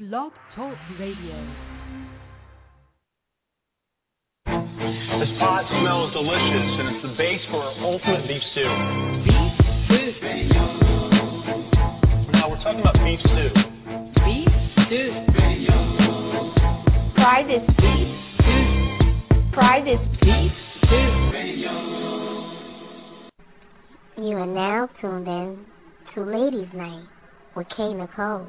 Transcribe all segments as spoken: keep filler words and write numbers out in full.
Blog Talk Radio. This pot smells delicious, and it's the base for ultimate beef stew. Beef stew. Now we're talking about beef stew. Beef stew. Try this beef stew. Try this beef stew. You are now tuned in to Ladies Night with K. Nicole.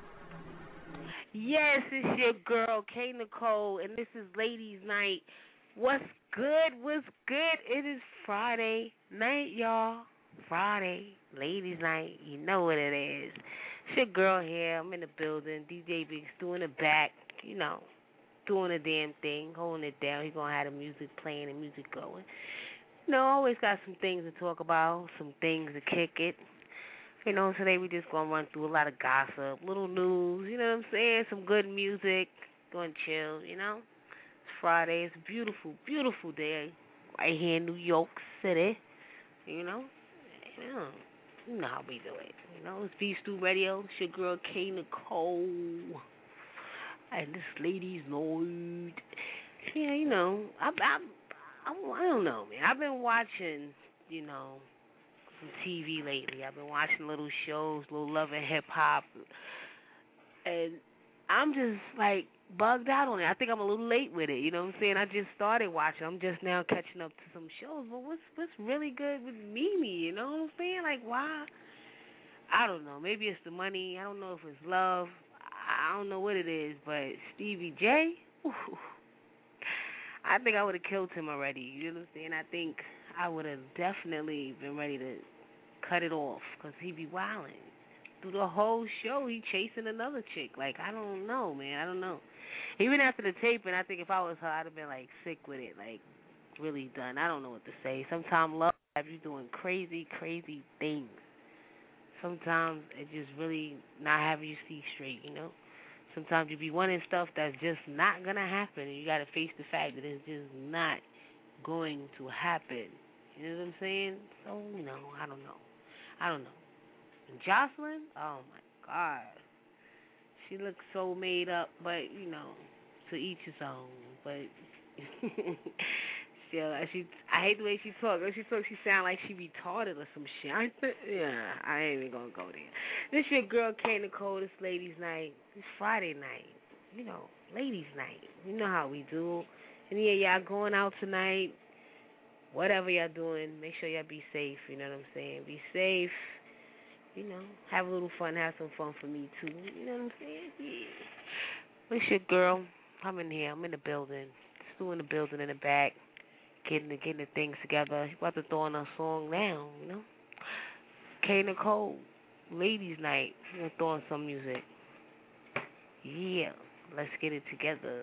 Yes, it's your girl, K. Nicole, and this is Ladies Night. What's good? What's good? It is Friday night, y'all. Friday, Ladies Night. You know what it is. It's your girl here. I'm in the building. D J Big's doing the back, you know, doing the damn thing, holding it down. He's going to have the music playing and music going. You know, always got some things to talk about, some things to kick it. You know, today we just going to run through a lot of gossip, little news, you know what I'm saying, some good music, going to chill, you know. It's Friday. It's a beautiful, beautiful day right here in New York City, you know. You know, you know how we do it. You know, it's Beef Stew Radio. It's your girl, K. Nicole. And this Ladies Night. Yeah, you know, I, I, I, I don't know, man. I've been watching, you know, some T V lately. I've been watching little shows, little Love and Hip Hop, and I'm just like bugged out on it. I think I'm a little late with it. You know what I'm saying? I just started watching. I'm just now catching up to some shows. But what's what's really good with Mimi? You know what I'm saying? Like why? I don't know. Maybe it's the money. I don't know if it's love. I don't know what it is. But Stevie J, ooh, I think I would have killed him already. You know what I'm saying? I think I would have definitely been ready to cut it off because he be wilding. Through the whole show, he chasing another chick. Like, I don't know, man. I don't know. Even after the taping, I think if I was her, I'd have been, like, sick with it. Like, really done. I don't know what to say. Sometimes love have you doing crazy, crazy things. Sometimes it just really not having you see straight, you know? Sometimes you be wanting stuff that's just not going to happen, and you got to face the fact that it's just not going to happen. You know what I'm saying? So, you know, I don't know. I don't know. And Jocelyn, oh, my God. She looks so made up, but, you know, to each his own. But still, she, I hate the way she talks. When she talks, she sound like she retarded or some shit. I th- yeah, I ain't even going to go there. This your girl, K. Nicole. This Ladies Night. It's Friday night. You know, Ladies Night. You know how we do. And, yeah, y'all going out tonight. Whatever y'all doing, make sure y'all be safe, you know what I'm saying? Be safe, you know, have a little fun, have some fun for me, too. You know what I'm saying? Yeah. It's your girl. I'm in here. I'm in the building. Still in the building in the back, getting the, getting the things together. About to throw on a song now, you know? K. Nicole, Ladies Night. We're going to throw on some music. Yeah, let's get it together.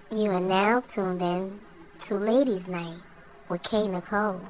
You are now tuned in to Ladies Night with K. Nicole.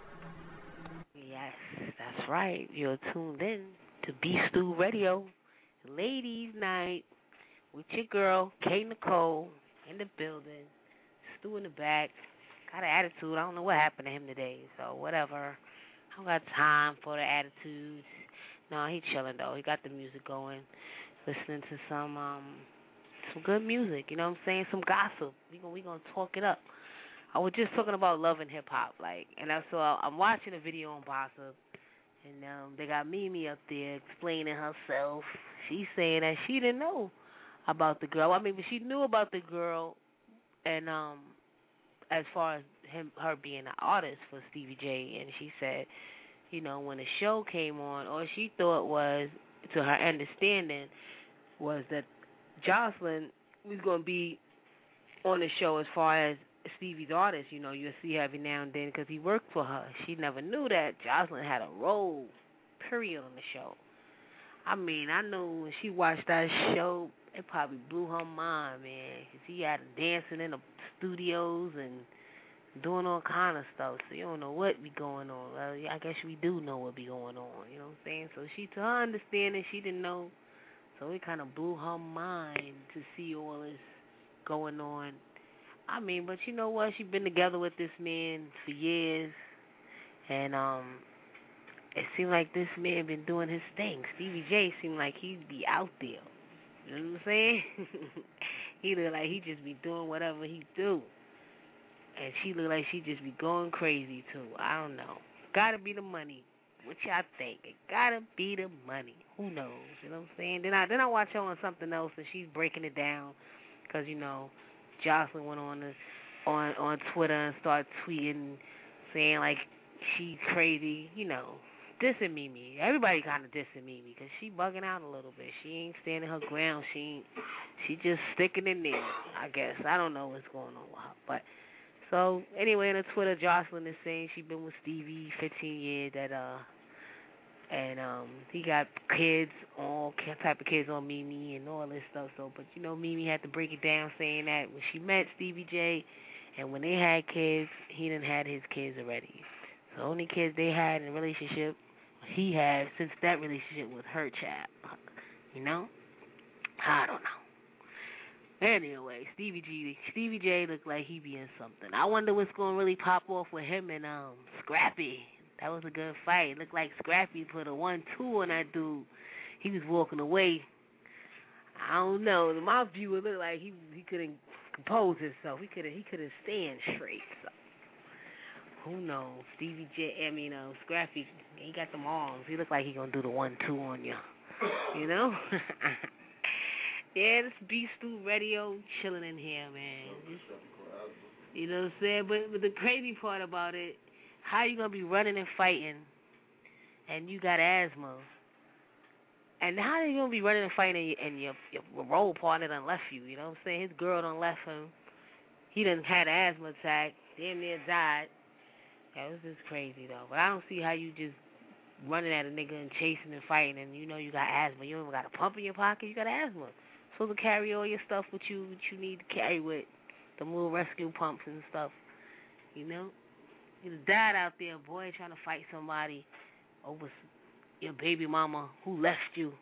Yes, that's right. You're tuned in to B Stew Radio, Ladies Night with your girl K. Nicole in the building. Stu in the back. Got an attitude. I don't know what happened to him today, so whatever. I don't got time for the attitudes. No, he chilling though. He got the music going, listening to some um some good music. You know what I'm saying? Some gossip. We gonna we gonna talk it up. I was just talking about love and hip hop, like, and I saw I'm watching a video on Bossa, and um, they got Mimi up there explaining herself. She's saying that she didn't know about the girl. I mean, but she knew about the girl, and um, as far as him, her being an artist for Stevie J, and she said, you know, when the show came on, all she thought was, to her understanding, was that Jocelyn was going to be on the show as far as Stevie's artist. You know, you'll see her every now and then because he worked for her. She never knew that Jocelyn had a role, period, on the show. I mean, I know when she watched that show, it probably blew her mind, man, because he had her dancing in the studios and doing all kind of stuff. So you don't know what be going on. Well, I guess we do know what be going on, you know what I'm saying? So she, to her understanding, she didn't know. So it kind of blew her mind to see all this going on. I mean, but you know what? She's been together with this man for years, and um, it seemed like this man been doing his thing. Stevie J seemed like he'd be out there. You know what I'm saying? He look like he just be doing whatever he do, and she look like she just be going crazy too. I don't know. Gotta be the money. What y'all think? It gotta be the money. Who knows? You know what I'm saying? Then I then I watch her on something else, and she's breaking it down, because you know, Jocelyn went on the, on on Twitter and started tweeting, saying like she's crazy, you know, dissing Mimi. Everybody kind of dissing Mimi because she bugging out a little bit. She ain't standing her ground. She ain't, she just sticking in there, I guess. I don't know what's going on with her. But so anyway, on Twitter, Jocelyn is saying she been with Stevie fifteen years. That uh, and um, he got kids, all type of kids on Mimi and all this stuff. So, but you know, Mimi had to break it down, saying that when she met Stevie J, and when they had kids, he didn't had his kids already. So, only kids they had in a relationship he had since that relationship was her child. You know, I don't know. Anyway, Stevie G, Stevie J looked like he be in something. I wonder what's gonna really pop off with him and um Scrappy. That was a good fight. It looked like Scrappy put a one two on that dude. He was walking away. I don't know. In my view, it looked like he he couldn't compose himself. He couldn't he couldn't stand straight. So who knows? Stevie J. I mean, uh, Scrappy. He got them arms. He looked like he gonna do the one two on you. You know. Yeah, this Beast Stew Radio chilling in here, man. Just, you know what I'm saying? But, but the crazy part about it, how you gonna be running and fighting, and you got asthma, and how are you gonna be running and fighting, and your your role partner done left you? You know what I'm saying? His girl done left him. He done had an asthma attack, damn near died. Yeah, it was just crazy though. But I don't see how you just running at a nigga and chasing and fighting, and you know you got asthma. You don't even got a pump in your pocket. You got asthma. Supposed to carry all your stuff with you, what you need to carry with them little rescue pumps and stuff. You know, you died out there, boy, trying to fight somebody over your baby mama who left you.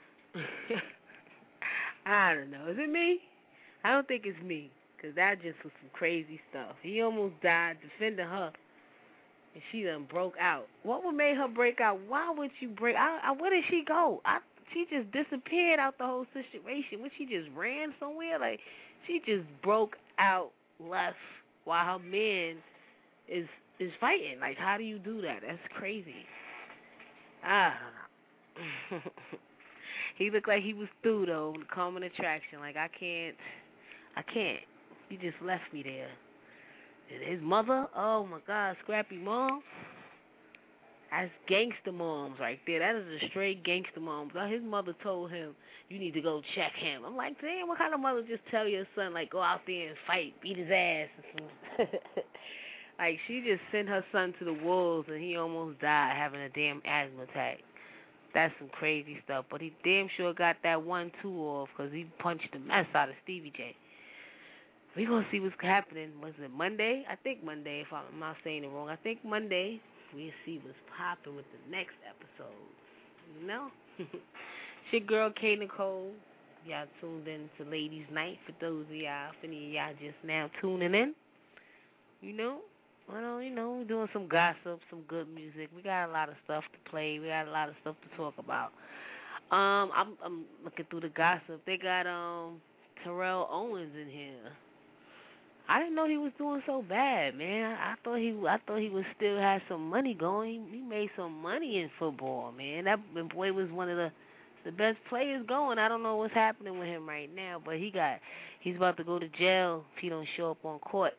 I don't know. Is it me? I don't think it's me, because that just was some crazy stuff. He almost died defending her, and she done broke out. What would make her break out? Why would you break out? I, I, where did she go? I, she just disappeared out the whole situation. When she just ran somewhere? Like, she just broke out, left, while her man is is fighting. Like, how do you do that? That's crazy. I don't know. He looked like he was through, though, the common attraction. Like, I can't, I can't. He just left me there. And his mother, oh, my God, Scrappy mom. That's gangster moms right there. That is a straight gangster mom. His mother told him, you need to go check him. I'm like, damn, what kind of mother just tell your son, like, go out there and fight, beat his ass? Like, she just sent her son to the wolves, and he almost died having a damn asthma attack. That's some crazy stuff. But he damn sure got that one two off, because he punched the mess out of Stevie J. we gonna see what's happening. Was it Monday? I think Monday. If I'm not saying it wrong, I think Monday. We'll see what's popping with the next episode. You know, it's your girl K Nicole. Y'all tuned in to Ladies Night. For those of y'all, if any of y'all just now tuning in, you know, well, you know, we're doing some gossip, some good music. We got a lot of stuff to play. We got a lot of stuff to talk about. Um, I'm I'm looking through the gossip. They got um Terrell Owens in here. I didn't know he was doing so bad, man. I thought he I thought he was still had some money going. He, he made some money in football, man. That boy was one of the the best players going. I don't know what's happening with him right now, but he got he's about to go to jail if he don't show up on court.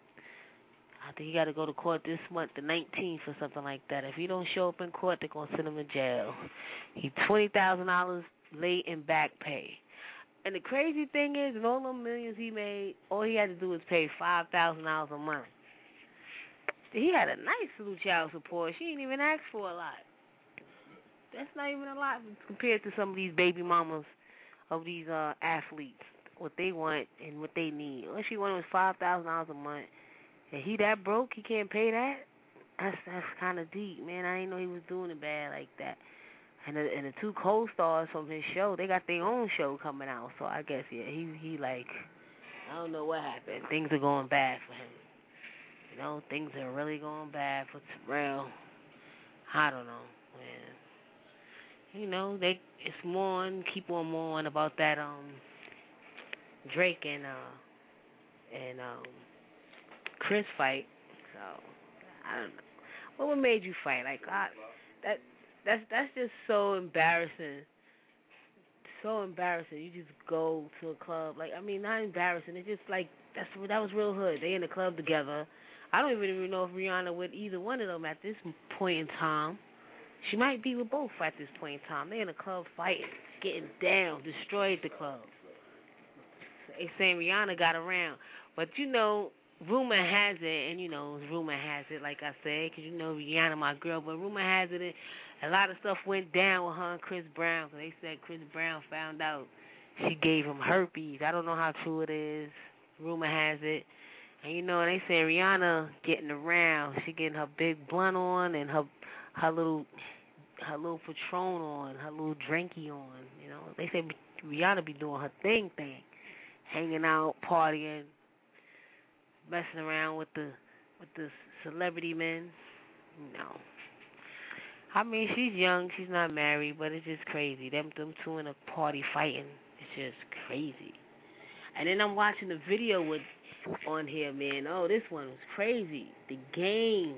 I think he got to go to court this month, the nineteenth or something like that. If he don't show up in court, they're going to send him to jail. He twenty thousand dollars late in back pay. And the crazy thing is, in all the millions he made, all he had to do was pay five thousand dollars a month. He had a nice little child support. She didn't even ask for a lot. That's not even a lot compared to some of these baby mamas of these uh, athletes, what they want and what they need. All she wanted was five thousand dollars a month. And he that broke, he can't pay that? That's that's kind of deep, man. I didn't know he was doing it bad like that. And the, and the two co-stars from his show, they got their own show coming out. So I guess, yeah, he, he like, I don't know what happened. Things are going bad for him. You know, things are really going bad for Terrell. I don't know, man. You know, they it's more on, keep on more on about that um Drake and uh and um Chris fight. So I don't know. What what made you fight? Like I, that that's that's just so embarrassing. So embarrassing. You just go to a club. Like I mean, not embarrassing. It's just like that's that was real hood. They in the club together. I don't even, even know if Rihanna with either one of them at this point in time. She might be with both at this point in time. They in the club fighting, getting down, destroyed the club. They saying Rihanna got around, but you know, rumor has it, and you know, rumor has it, like I said, because you know Rihanna my girl, but rumor has it, a lot of stuff went down with her and Chris Brown. So they said Chris Brown found out she gave him herpes. I don't know how true it is. Rumor has it. And you know, they say Rihanna getting around. She getting her big blunt on and her her little her little Patron on, her little drinky on. You know, they say Rihanna be doing her thing thing, hanging out, partying, messing around with the with the celebrity men. You know, I mean she's young, she's not married, but it's just crazy. Them them two in a party fighting, it's just crazy. And then I'm watching the video with. On here, man. Oh, this one was crazy. The Game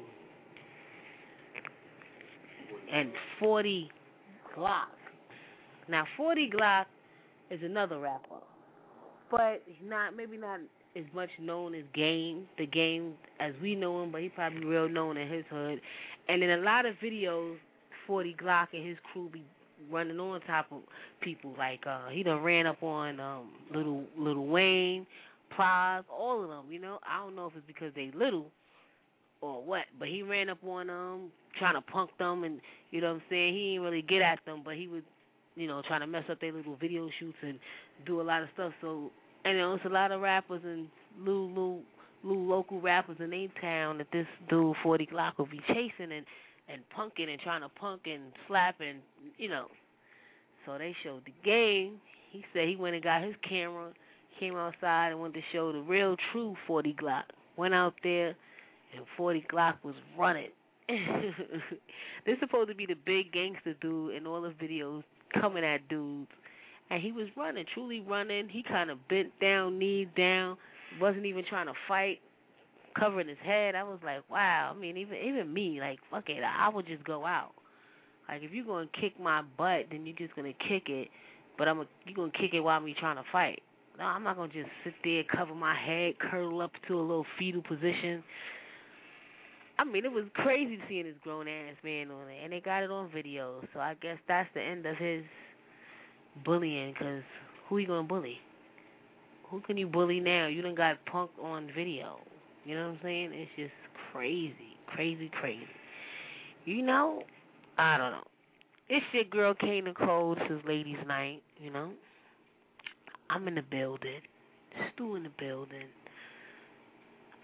and forty Glock. Now, forty Glock is another rapper, but not maybe not as much known as Game. The Game as we know him, but he probably real known in his hood. And in a lot of videos, forty Glock and his crew be running on top of people. Like uh, he done ran up on um, little Lil Wayne. Plies, all of them, you know. I don't know if it's because they little or what, but he ran up on them, trying to punk them, and you know what I'm saying. He didn't really get at them, but he was, you know, trying to mess up their little video shoots and do a lot of stuff. So, and you know, it's a lot of rappers and little, little, little local rappers in their town that this dude forty Glock will be chasing and and punking and trying to punk and slap and you know. So they showed the Game. He said he went and got his camera. Came outside and wanted to show the real true forty Glock. Went out there and forty Glock was running. This supposed to be the big gangster dude in all the videos coming at dudes. And he was running, truly running. He kind of bent down, kneed down, wasn't even trying to fight, covering his head. I was like, wow. I mean, even even me, like, fuck it, I would just go out. Like, if you're going to kick my butt, then you're just going to kick it. But I'm a, you're going to kick it while me trying to fight. No, I'm not going to just sit there, cover my head, curl up to a little fetal position. I mean, it was crazy seeing this grown-ass man on it, and they got it on video. So I guess that's the end of his bullying, because who you going to bully? Who can you bully now? You done got punked on video. You know what I'm saying? It's just crazy, crazy, crazy. You know, I don't know. It's your girl, K Nicole. This is Ladies Night, you know. I'm in the building. Stu in the building.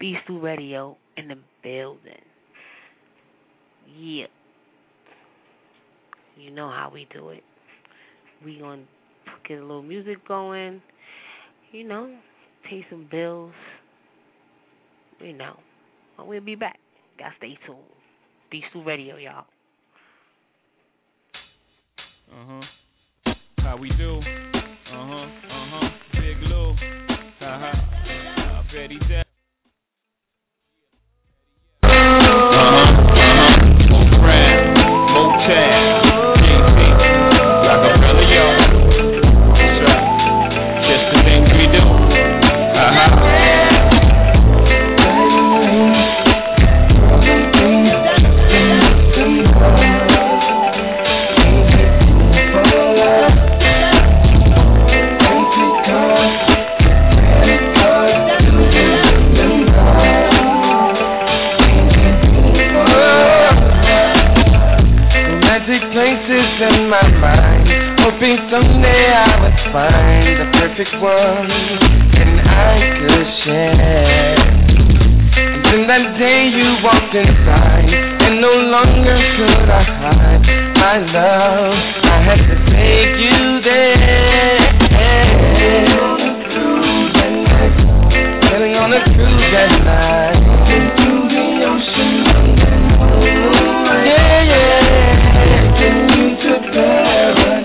B Stu Radio in the building. Yeah. You know how we do it. We gonna get a little music going. You know, pay some bills. You know. But we'll be back. Gotta stay tuned. B Stu Radio, y'all. Uh-huh. How we do? Uh-huh. Uh-huh. Big Lou. Uh-huh. Uh, Betty Depp. Someday I would find the perfect one and I could share. And then that day you walked inside and no longer could I hide my love. I had to take you there. Sailing on a cruise at night into the ocean. Yeah, yeah. Taking you to paradise.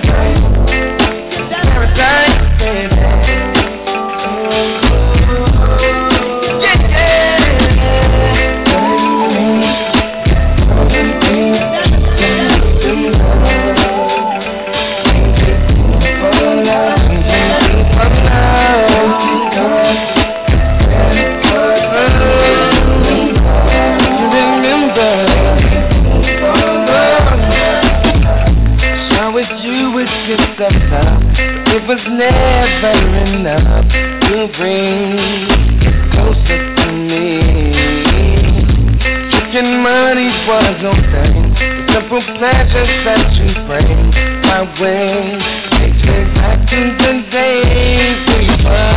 It was never enough to bring you closer to me. Tricking money was no thing. The simple pleasures that you bring my way takes me back to the days we were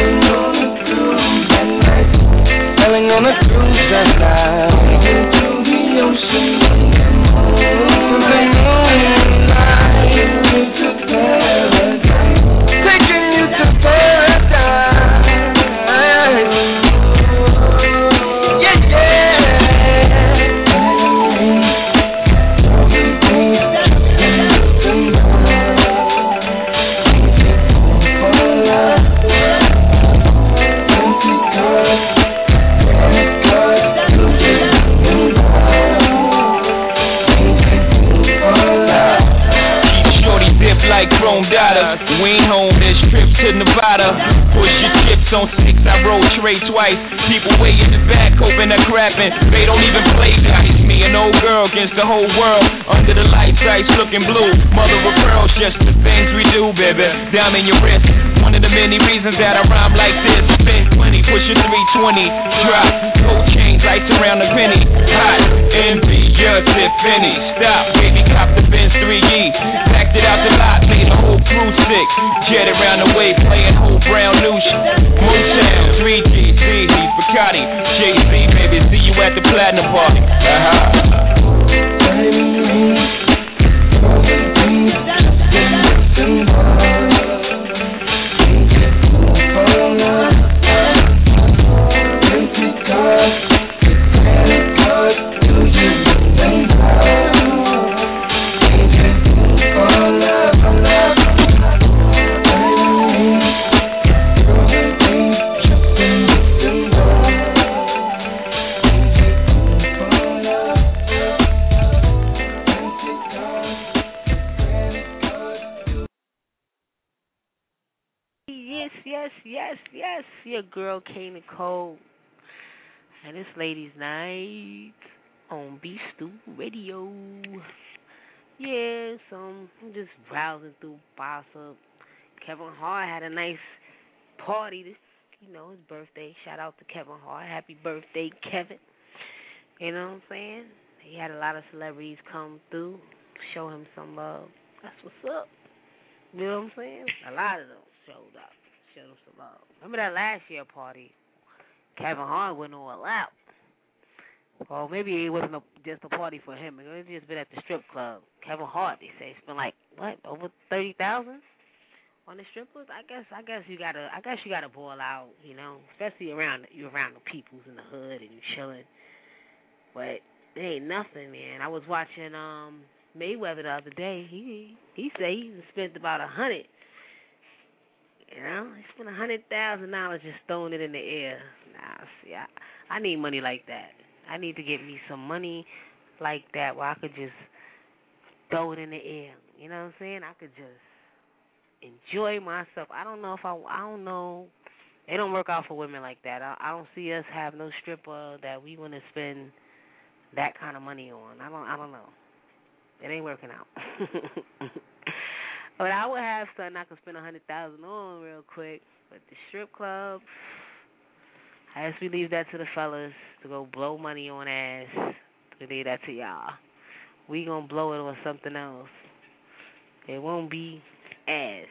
sailing on a cruise at night into the ocean. To the moonlight, into paradise. Taking you to paradise. Yeah, yeah. Like chrome data, we ain't home, there's trips to Nevada. Push your chips on six, I roll tray twice. People way in the back, hoping they're crapping. They don't even play dice. Me an old girl against the whole world. Under the lights, ice looking blue. Mother of pearl, just the things we do, baby. Diamond your wrist, one of the many reasons that I rhyme like this. Spend twenty, push your three twenty. Drop, gold chains, lights around the penny. Hot, envious, if any. Stop, baby, cop the Benz three E. Packed it out the lot, made the whole crew sick. Jet around the way, playing whole brown noose. Motown, three G, C D, Bacardi, Jay-Z, baby, see you at the platinum party. Uh-huh. Your girl K Nicole, and it's Ladies Night on B Stu Radio. Yeah, so I'm just browsing through Bossa. Kevin Hart had a nice party. This, you know, his birthday. Shout out to Kevin Hart. Happy birthday, Kevin. You know what I'm saying? He had a lot of celebrities come through, show him some love. That's what's up. You know what I'm saying? A lot of them showed up. Showed him some love. Remember that last year party? Kevin Hart went all out. Or maybe it wasn't a, just a party for him. It was just been at the strip club. Kevin Hart, they say, spent like what over thirty thousand on the strippers. I guess I guess you gotta I guess you gotta ball out, you know, especially around you around the peoples in the hood and you chilling. But it ain't nothing, man. I was watching um Mayweather the other day. He he said he spent about a hundred. You know, he spent a hundred thousand dollars just throwing it in the air. Nah, see, I I need money like that. I need to get me some money like that where I could just throw it in the air. You know what I'm saying? I could just enjoy myself. I don't know if I, I don't know. They don't work out for women like that. I, I don't see us have no stripper that we want to spend that kind of money on. I don't, I don't know. It ain't working out. But I would have something I could spend a hundred thousand on real quick. But the strip club, I guess we leave that to the fellas to go blow money on ass. We leave that to y'all. We gonna blow it on something else. It won't be ass.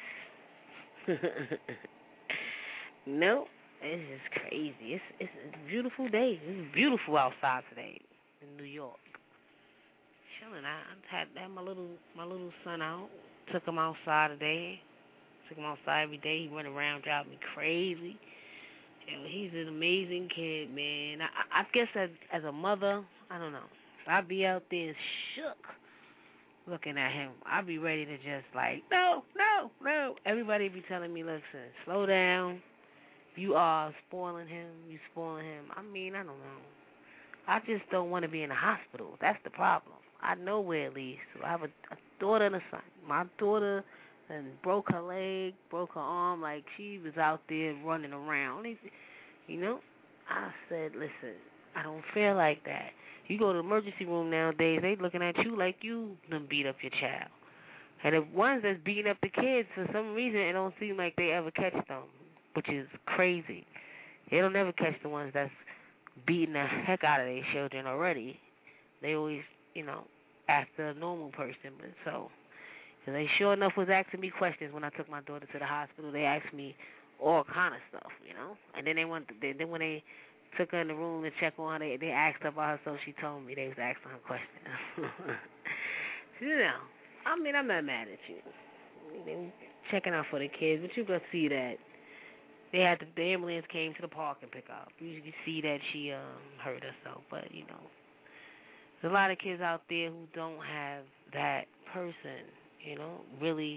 Nope. It's just crazy. It's, it's it's a beautiful day. It's beautiful outside today in New York. Chilling. I, I had, had my little my little son out. Took him outside today. Took him outside every day. He went around driving me crazy. You know, he's an amazing kid, man. I, I guess as as a mother, I don't know. I'd be out there shook looking at him. I'd be ready to just like, no, no, no. Everybody be telling me, listen, slow down. You are spoiling him. You spoiling him. I mean, I don't know. I just don't want to be in the hospital. That's the problem. I know where it leads to. I have a, a daughter and a son. My daughter and broke her leg, broke her arm, like she was out there running around. You know? I said, listen, I don't feel like that. You go to the emergency room nowadays, they looking at you like you done beat up your child. And the ones that's beating up the kids, for some reason, it don't seem like they ever catch them, which is crazy. They don't ever catch the ones that's beating the heck out of their children already. They always, you know, after a normal person. But so, cause they sure enough was asking me questions when I took my daughter to the hospital. They asked me all kind of stuff, you know. And then they went. They, then when they took her in the room to check on her, they, they asked her about her, so she told me they was asking her questions. You know, I mean, I'm not mad at you. They were checking out for the kids, but you could see that they had to, the ambulance came to the park and pick her up. You could see that she um, hurt herself, but you know. There's a lot of kids out there who don't have that person, you know, really,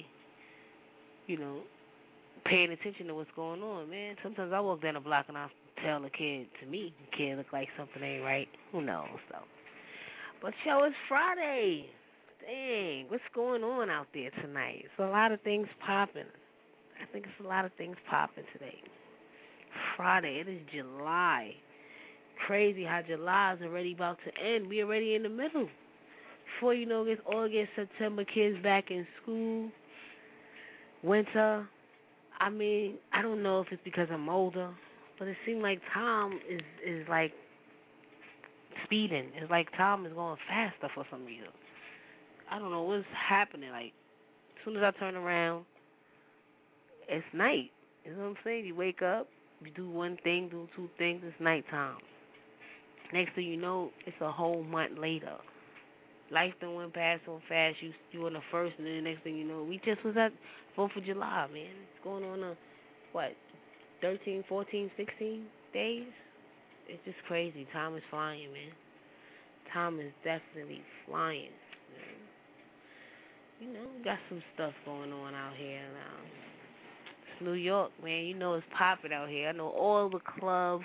you know, paying attention to what's going on, man. Sometimes I walk down the block and I tell a kid, to me, the kid look like something ain't right. Who knows, though. But, yo, it's Friday. Dang, what's going on out there tonight? It's a lot of things popping. I think it's a lot of things popping today. Friday, it is July. Crazy how July is already about to end. We already in the middle. Before you know, it's August, September, kids back in school. Winter. I mean, I don't know if it's because I'm older, but it seems like time is, is like speeding. It's like time is going faster for some reason. I don't know what's happening. Like, as soon as I turn around, it's night. You know what I'm saying? You wake up, you do one thing, do two things, it's nighttime. Next thing you know, it's a whole month later. Life done went past so fast. You you on the first, and then the next thing you know, we just was at fourth of July, man. It's going on a, what, thirteen, fourteen, sixteen days? It's just crazy. Time is flying, man. Time is definitely flying. Man. You know, we got some stuff going on out here now. It's New York, man. You know it's popping out here. I know all the clubs.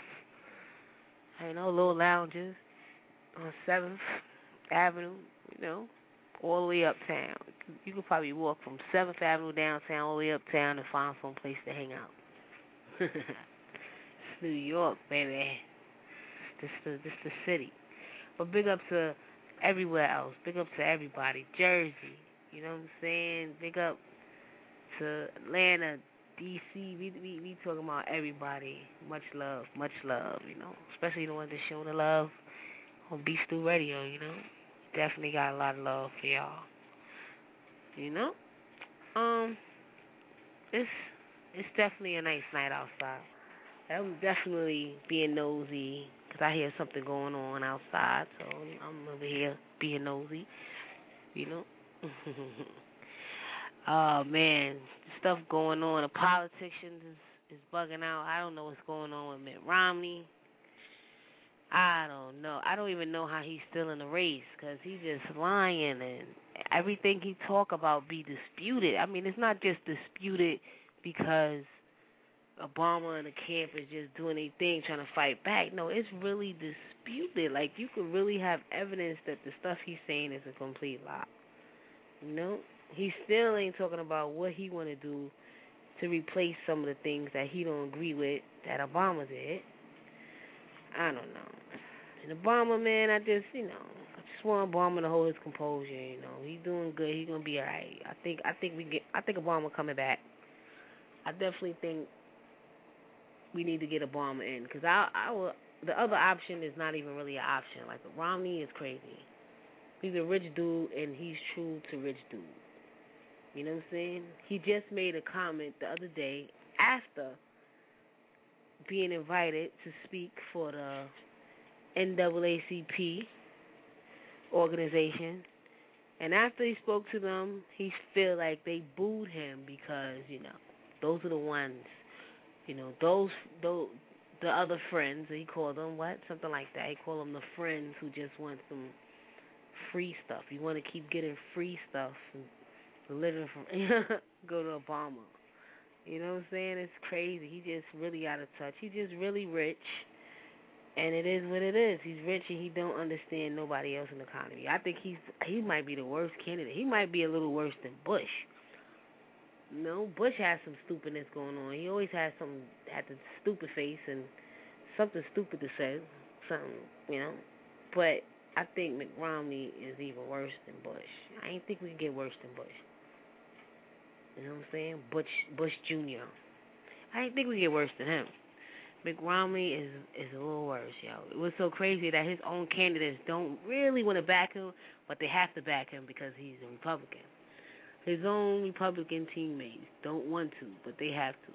I know little lounges on seventh Avenue, you know, all the way uptown. You could probably walk from seventh Avenue downtown all the way uptown and find some place to hang out. It's New York, baby. This the this the city. But big up to everywhere else. Big up to everybody. Jersey, you know what I'm saying? Big up to Atlanta, D C, we, we we talking about everybody. Much love, much love, you know. Especially the ones that show the love on Beef Stew Radio, you know. Definitely got a lot of love for y'all. You know? Um, it's it's definitely a nice night outside. I'm definitely being nosy because I hear something going on outside, so I'm over here being nosy, you know. Oh, man, stuff going on. The politicians is, is bugging out. I don't know what's going on with Mitt Romney. I don't know. I don't even know how he's still in the race because he's just lying and everything he talk about be disputed. I mean, it's not just disputed because Obama and the camp is just doing their thing trying to fight back. No, it's really disputed. Like, you could really have evidence that the stuff he's saying is a complete lie. You know? He still ain't talking about what he want to do to replace some of the things that he don't agree with that Obama did. I don't know. And Obama, man, I just, you know, I just want Obama to hold his composure. You know, he's doing good. He's gonna be all right. I think, I think we get, I think Obama coming back. I definitely think we need to get Obama in because I, I will. The other option is not even really an option. Like Romney is crazy. He's a rich dude and he's true to rich dude. You know what I'm saying? He just made a comment the other day after being invited to speak for the N double A C P organization. And after he spoke to them, he feel like they booed him because, you know, those are the ones, you know, those, those the other friends, he called them, what? Something like that. He called them the friends who just want some free stuff. You want to keep getting free stuff and living from, go to Obama. You know what I'm saying? It's crazy. He just really out of touch. He's just really rich, and it is what it is. He's rich, and he don't understand nobody else in the economy. I think he's he might be the worst candidate. He might be a little worse than Bush. You know, Bush has some stupidness going on. He always has some, had the stupid face and something stupid to say, something, you know. But I think Mitt Romney is even worse than Bush. I ain't think we could get worse than Bush. You know what I'm saying? Bush Bush Junior I didn't think we could get worse than him. Mitt Romney is is a little worse, yo. It was so crazy that his own candidates don't really want to back him, but they have to back him because he's a Republican. His own Republican teammates don't want to, but they have to.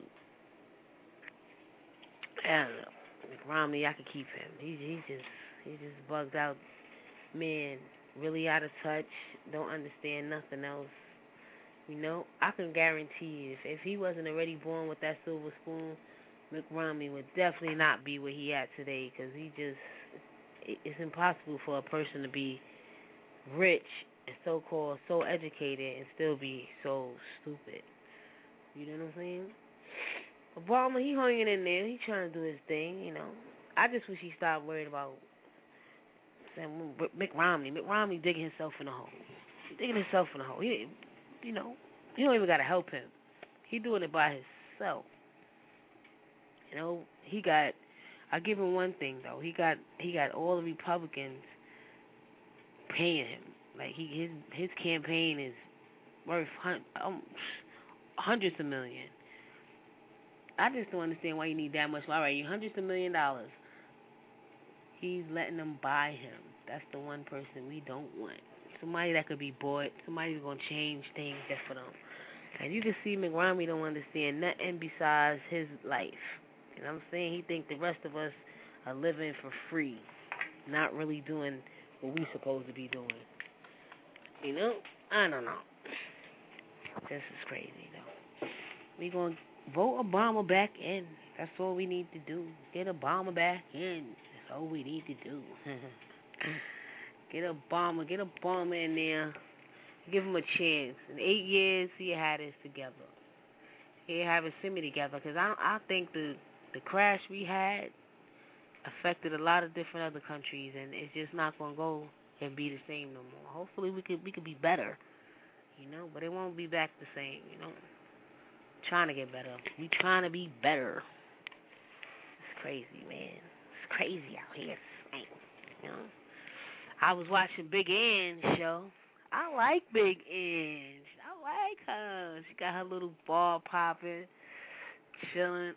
I don't know. Mitt Romney, I could keep him. He he's just he's just bugged out, man. Really out of touch. Don't understand nothing else. You know, I can guarantee you, if, if he wasn't already born with that silver spoon, Mitt Romney would definitely not be where he at today because he just, it, it's impossible for a person to be rich and so-called so educated and still be so stupid. You know what I'm saying? Obama, he hanging in there. He trying to do his thing, you know. I just wish he stopped worrying about Mitt Romney. Mitt Romney digging himself in the hole. He digging himself in the hole. He, You know, you don't even got to help him. He doing it by himself. You know, he got, I give him one thing, though. He got he got all the Republicans paying him. Like, he his his campaign is worth hun- um, hundreds of millions. I just don't understand why you need that much. All right, you hundreds of million dollars. He's letting them buy him. That's the one person we don't want. Somebody that could be bought, somebody who's going to change things just for them. And you can see Mitt Romney don't understand nothing besides his life. You know what I'm saying? He think the rest of us are living for free, not really doing what we supposed to be doing. You know? I don't know. This is crazy, though. We going to vote Obama back in. That's all we need to do. Get Obama back in. That's all we need to do. Get Obama, get Obama in there. Give him a chance. In eight years, he'll have this together. He'll have his semi together. Because I, I think the, the crash we had affected a lot of different other countries, and it's just not going to go and be the same no more. Hopefully we could we could be better, you know, but it won't be back the same, you know. Trying to get better. We trying to be better. It's crazy, man. It's crazy out here. You know. I was watching Big Ann show. I like Big Ann. I like her. She got her little ball popping, chilling.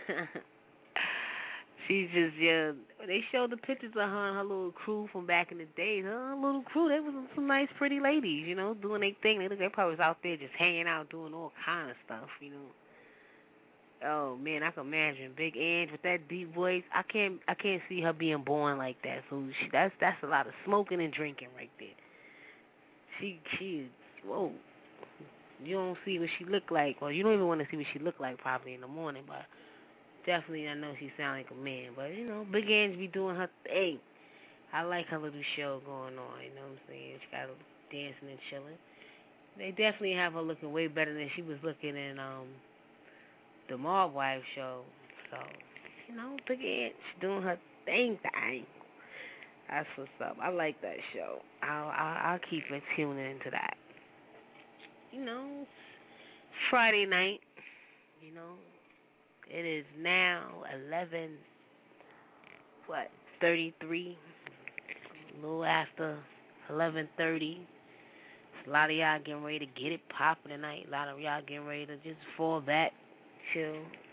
She's just, yeah. They showed the pictures of her and her little crew from back in the days. Her little crew, they was some nice, pretty ladies, you know, doing their thing. They, they probably was out there just hanging out, doing all kind of stuff, you know. Oh man, I can imagine Big Ange with that deep voice. I can't, I can't see her being born like that. So she, that's that's a lot of smoking and drinking right there. She, she is whoa. You don't see what she look like. Well, you don't even want to see what she look like probably in the morning, but definitely I know she sound like a man. But you know, Big Ange be doing her thing. I like her little show going on. You know what I'm saying? She got her dancing and chilling. They definitely have her looking way better than she was looking in um. the Mob Wife show. So, you know, Big Ange doing her thing thing. That's what's up. I like that show. I'll, I'll, I'll keep it tuning into that. You know, Friday night, you know, it is now eleven, what, thirty-three, a little after eleven thirty. A lot of y'all getting ready to get it popping tonight. A lot of y'all getting ready to just fall back, chill,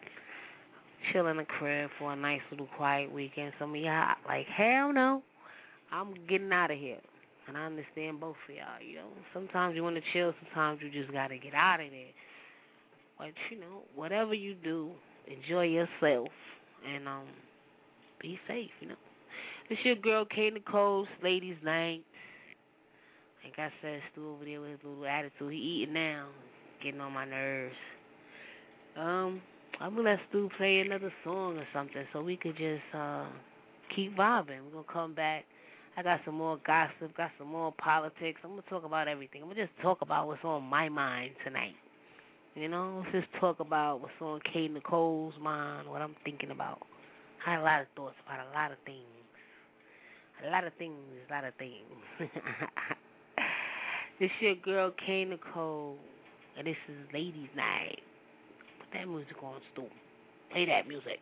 chill in the crib for a nice little quiet weekend. Some of y'all like, hell no, I'm getting out of here. And I understand both of y'all, you know. Sometimes you want to chill, sometimes you just got to get out of there. But, you know, whatever you do, enjoy yourself and um, be safe, you know. It's your girl, K. Nicole, Ladies Night. Like I said, Stu over there with his little attitude. He eating now, getting on my nerves. Um, I'm going to let Stu play another song or something so we could just uh, keep vibing. We're going to come back. I got some more gossip, got some more politics. I'm going to talk about everything. I'm going to just talk about what's on my mind tonight. You know, let's just talk about what's on K. Nicole's mind, what I'm thinking about. I had a lot of thoughts about a lot of things. A lot of things, a lot of things. This your girl, K. Nicole, and this is Ladies Night. Put that music on, Stu. Play that music.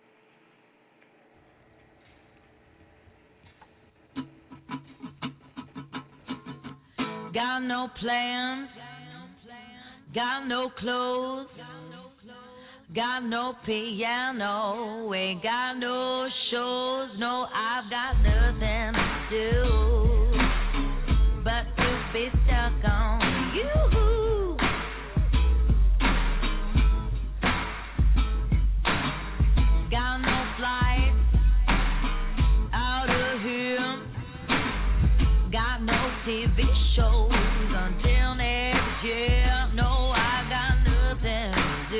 Got no plans, got no clothes, got no piano, ain't got no shows, no, I've got nothing to do but to be stuck on you. Got no flight out of here, got no T V shows until next year. No, I got nothing to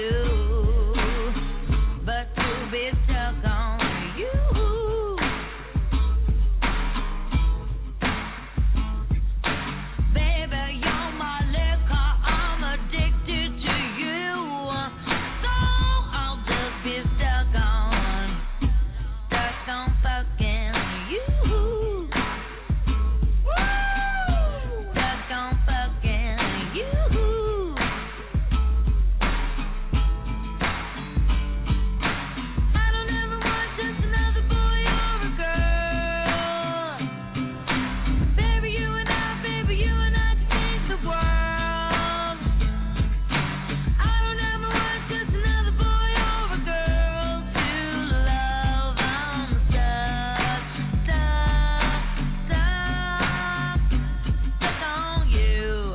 do but to be stuck on you. Baby, you're my liquor, I'm addicted to you. So I'll just be stuck on, stuck on fucking you. Stuck on fucking you. I don't ever want just another boy or a girl. Baby, you and I, baby, you and I can change the world. I don't ever want just another boy or a girl to love. I'm stuck, stuck, stuck, stuck on you.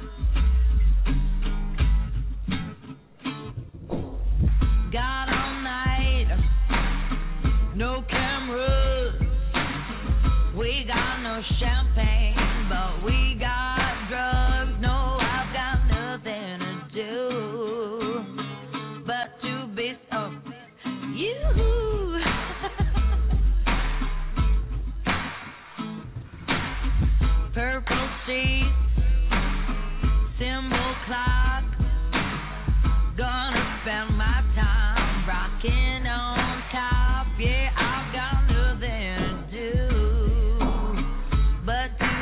Got all night, no cameras. We got no champagne, but we got drugs. No, I've got nothing to do but to be so you. Purple seats, symbol clock. Gonna spend my time rocking on top. Yeah, I've got nothing to do but to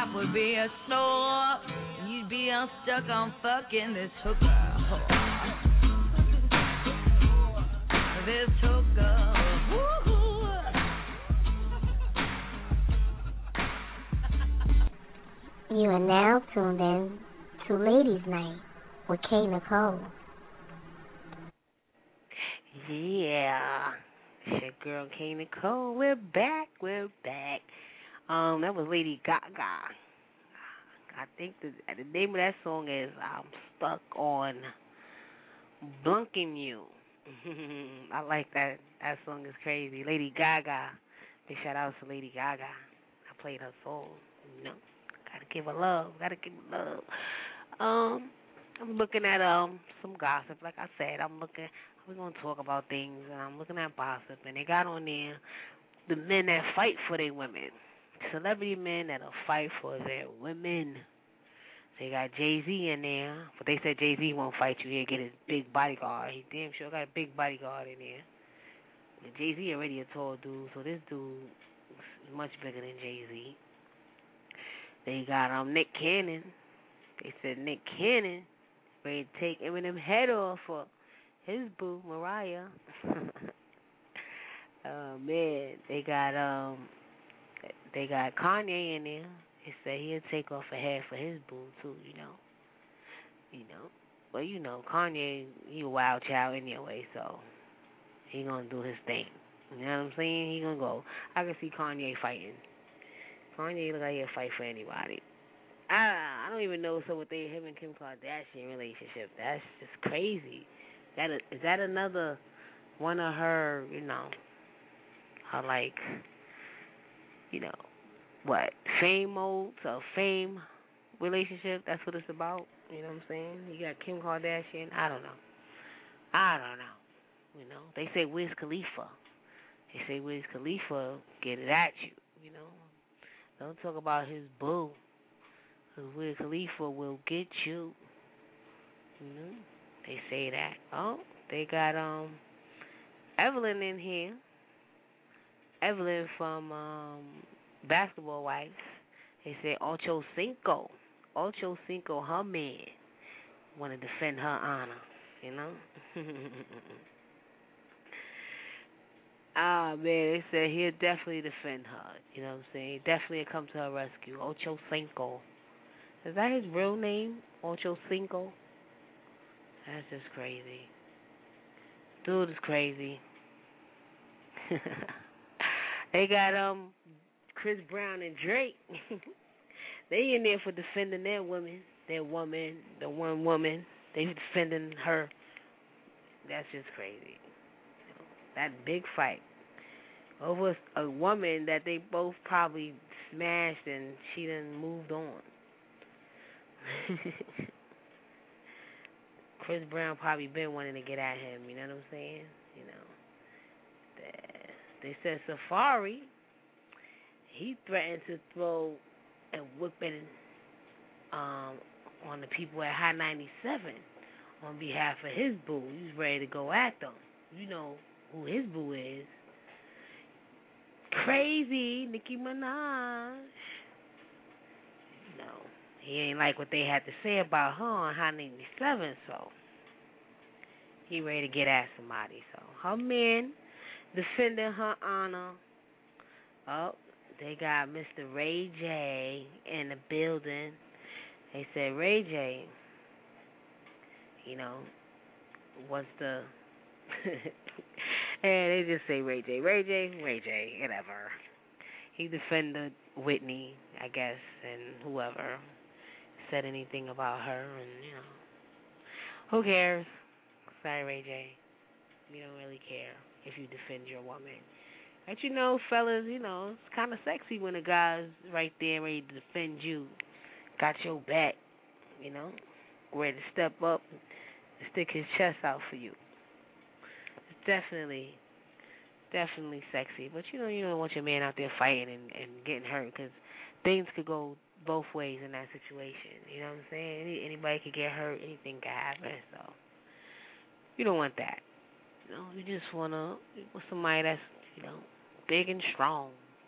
top would be a store. You'd be all stuck on fucking this hooker. This hooker. Woo-hoo. You are now tuned in to Ladies Night with K. Nicole. Yeah. It's your girl K. Nicole. We're back. We're back. Um, that was Lady Gaga. I think the, the name of that song is I'm Stuck on Blunking You. I like that. That song is crazy. Lady Gaga. Big shout out to Lady Gaga. I played her song. You know, gotta give her love. Gotta give her love. Um, I'm looking at um some gossip. Like I said, I'm looking. We're gonna talk about things, and I'm looking at gossip, and they got on there the men that fight for their women. Celebrity men that'll fight for their women. They got Jay-Z in there, but they said Jay-Z won't fight you. He'll get his big bodyguard. He damn sure got a big bodyguard in there. And Jay-Z already a tall dude, so this dude is much bigger than Jay-Z. They got um Nick Cannon. They said Nick Cannon ready to take Eminem head off for his boo, Mariah. Oh man, they got um they got Kanye in there. He said he'll take off a head for his boo too, you know. You know. Well, you know, Kanye, he a wild child anyway, so he gonna do his thing. You know what I'm saying? He gonna go. I can see Kanye fighting. Kanye look like he'll fight for anybody. I I don't even know so with they him and Kim Kardashian relationship. That's just crazy. That is, is that another one of her, you know, her like, you know, what, fame modes or fame relationship? That's what it's about. You know what I'm saying? You got Kim Kardashian. I don't know. I don't know. You know, they say Wiz Khalifa. They say Wiz Khalifa get it at you. You know, don't talk about his boo. Cause Wiz Khalifa will get you. You know, they say that. Oh, they got um Evelyn in here. Evelyn from um Basketball Wives. They say Ocho Cinco. Ocho Cinco, her man, want to defend her honor. You know. Ah, man, they said he'll definitely defend her. You know what I'm saying? Definitely come to her rescue. Ocho Cinco. Is that his real name? Ocho Cinco? That's just crazy. Dude is crazy. They got um Chris Brown and Drake. They in there for defending their women. Their woman, the one woman. They defending her. That's just crazy. That big fight over a woman that they both probably smashed and she done moved on. Chris Brown probably been wanting to get at him, you know what I'm saying? You know. They said Safari, he threatened to throw a whipping um, on the people at High ninety-seven on behalf of his boo. He was ready to go at them. You know who his boo is. Crazy Nicki Minaj. You know, he ain't like what they had to say about her on High ninety-seven, so he ready to get at somebody. So her men defending her honor. Oh, they got Mister Ray J in the building. They said Ray J, you know, was the and they just say Ray J, Ray J, Ray J, whatever. He defended Whitney, I guess, and whoever said anything about her, and you know, who cares? Sorry, Ray J, we don't really care if you defend your woman. But you know, fellas, you know, it's kind of sexy when a guy's right there ready to defend you, got your back, you know, ready to step up and stick his chest out for you. It's definitely, definitely sexy. But you know, you don't want your man out there fighting and, and getting hurt, because things could go both ways in that situation. You know what I'm saying? Any, anybody could get hurt, anything could happen. So you don't want that. You know, you just want to with somebody that's, you know, big and strong,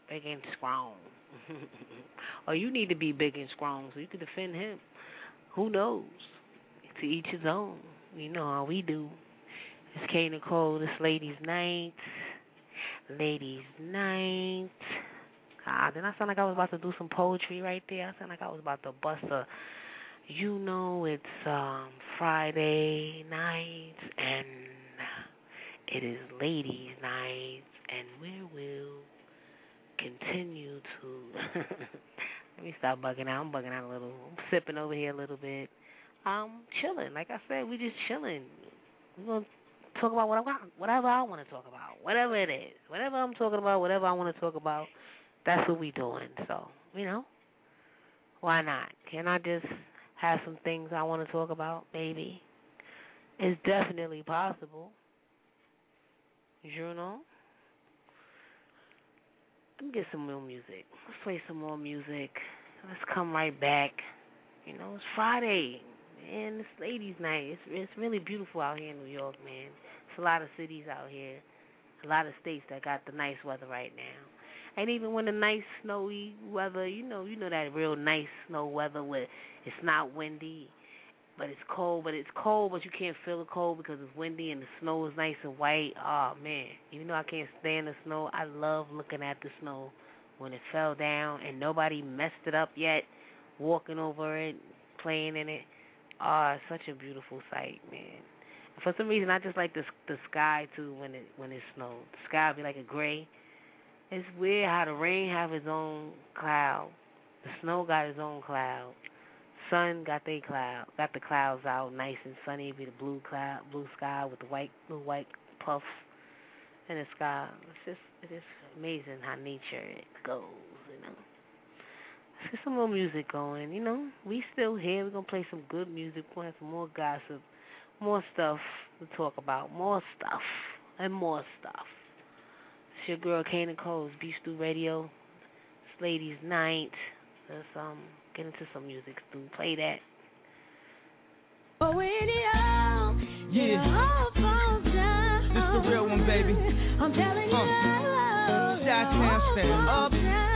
big and strong. Or you need to be big and strong so you can defend him. Who knows? To each his own. You know how we do. It's K Nicole, this ladies' night. Ladies' night. Ah, didn't I sound like I was about to do some poetry right there? I sound like I was about to bust a, you know, it's um, Friday night and it is ladies' night and we will continue to, let me stop bugging out. I'm bugging out a little. I'm sipping over here a little bit. I'm chilling. Like I said, we just chilling. We're going to talk about what I want, whatever I want to talk about, whatever it is. Whatever I'm talking about, whatever I want to talk about, that's what we doing. So, you know, why not? Can I just have some things I want to talk about? Maybe. It's definitely possible. You know? Let me get some more music. Let's play some more music. Let's come right back. You know, it's Friday, man. It's ladies' night. It's it's really beautiful out here in New York, man. It's a lot of cities out here, a lot of states that got the nice weather right now. And even when the nice snowy weather, you know, you know that real nice snow weather where it's not windy, but it's cold. But it's cold, but you can't feel the cold because it's windy and the snow is nice and white. Oh man, even though I can't stand the snow, I love looking at the snow when it fell down and nobody messed it up yet. Walking over it, playing in it. Oh, it's such a beautiful sight, man. And for some reason, I just like the the sky too when it when it snows. The sky be like a gray. It's weird how the rain have its own cloud. The snow got its own cloud. Sun got they cloud, got the clouds out, nice and sunny. Be the blue cloud, blue sky with the white, blue white puffs in the sky. It's just, it's just amazing how nature it goes, you know. Let's get some more music going, you know. We still here. We're gonna play some good music. We're gonna have some more gossip, more stuff to talk about, more stuff and more stuff. It's your girl K Nicole, Beef Stew Radio. It's ladies' night. Let's um get into some music, Stu. Play that. But when it all, Yeah. all falls down, This the real one, baby. I'm telling you, Uh, Chi-Town stand up.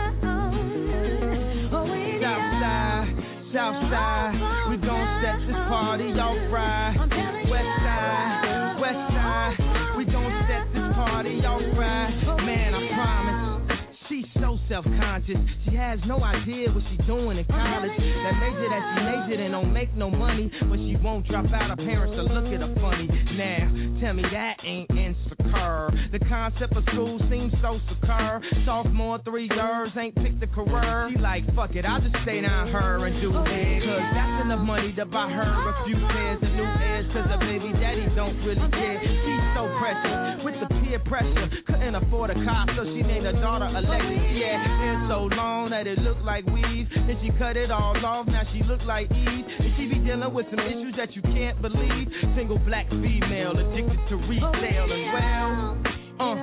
Southside, Southside, we gon' set this party off right. Westside, Westside, we gon' set this party off right. Man, I promise, she's so self-conscious. She has no idea what she's doing in college. That major that she majored in don't make no money, but she won't drop out. Her parents will look at her funny. Now, tell me that ain't insecure. The concept of school seems so secure. Sophomore, three years, ain't picked a career. She like, fuck it, I'll just stay down her and do it. Cause that's enough money to buy her a few pairs of new ears. Cause her baby daddy don't really care. She's so precious with the peer pressure. Couldn't afford a car, so she named her daughter Alexis. Yeah, hair so long that it looked like weave. Then she cut it all off, now she look like Eve. And she be dealing with some issues that you can't believe. Single black female addicted to retail and well, uh.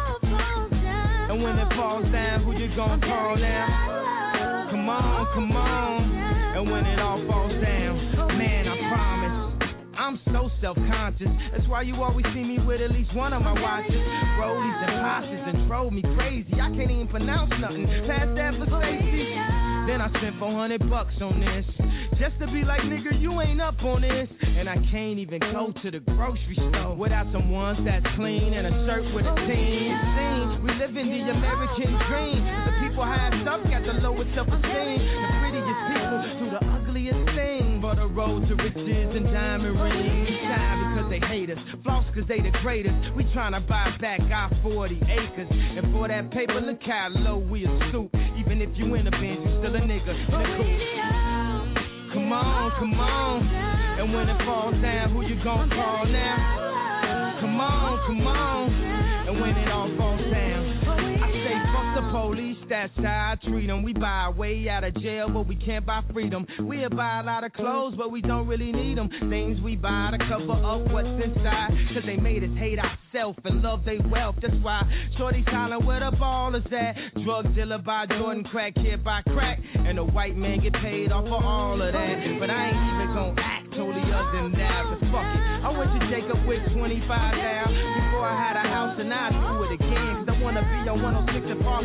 And when it falls down, who you gonna call now? Come on, come on. And when it all falls down, man, I promise, I'm so self-conscious. That's why you always see me with at least one of my watches. Rollies and posses and drove me crazy. I can't even pronounce nothing. Pass that for safety. Then I spent four hundred bucks on this, just to be like, nigga, you ain't up on this. And I can't even go to the grocery store without some ones that's clean and a shirt with a team. We live in the American dream. The people highest up got the lowest self-esteem. The prettiest people do the ugliest thing. But the road to riches and diamond rings. Shy because they hate us, floss cause they the greatest. We tryna buy back our forty acres. And for that paper, look how low we'll stoop. Even if you in a Benz, you still a nigga in a coupe. Come on, come on. And when it falls down, who you gon' call now? Come on, come on. And when it all falls down, I say fuck the police, that's how I treat them. We buy our way out of jail, but we can't buy freedom. We'll buy a lot of clothes, but we don't really need them. Things we buy to cover up what's inside, cause they made us hate ourselves and love their wealth. That's why shorty's hollering where the ball is at. Drug dealer buy Jordan, crack kid buy crack, and the white man get paid off for all of that. But I ain't even gon' act totally other than that, but fuck it. I went to Jacob with twenty-five now before I had a house, and I do it again. Cause I wanna be on one oh six and Park, wishing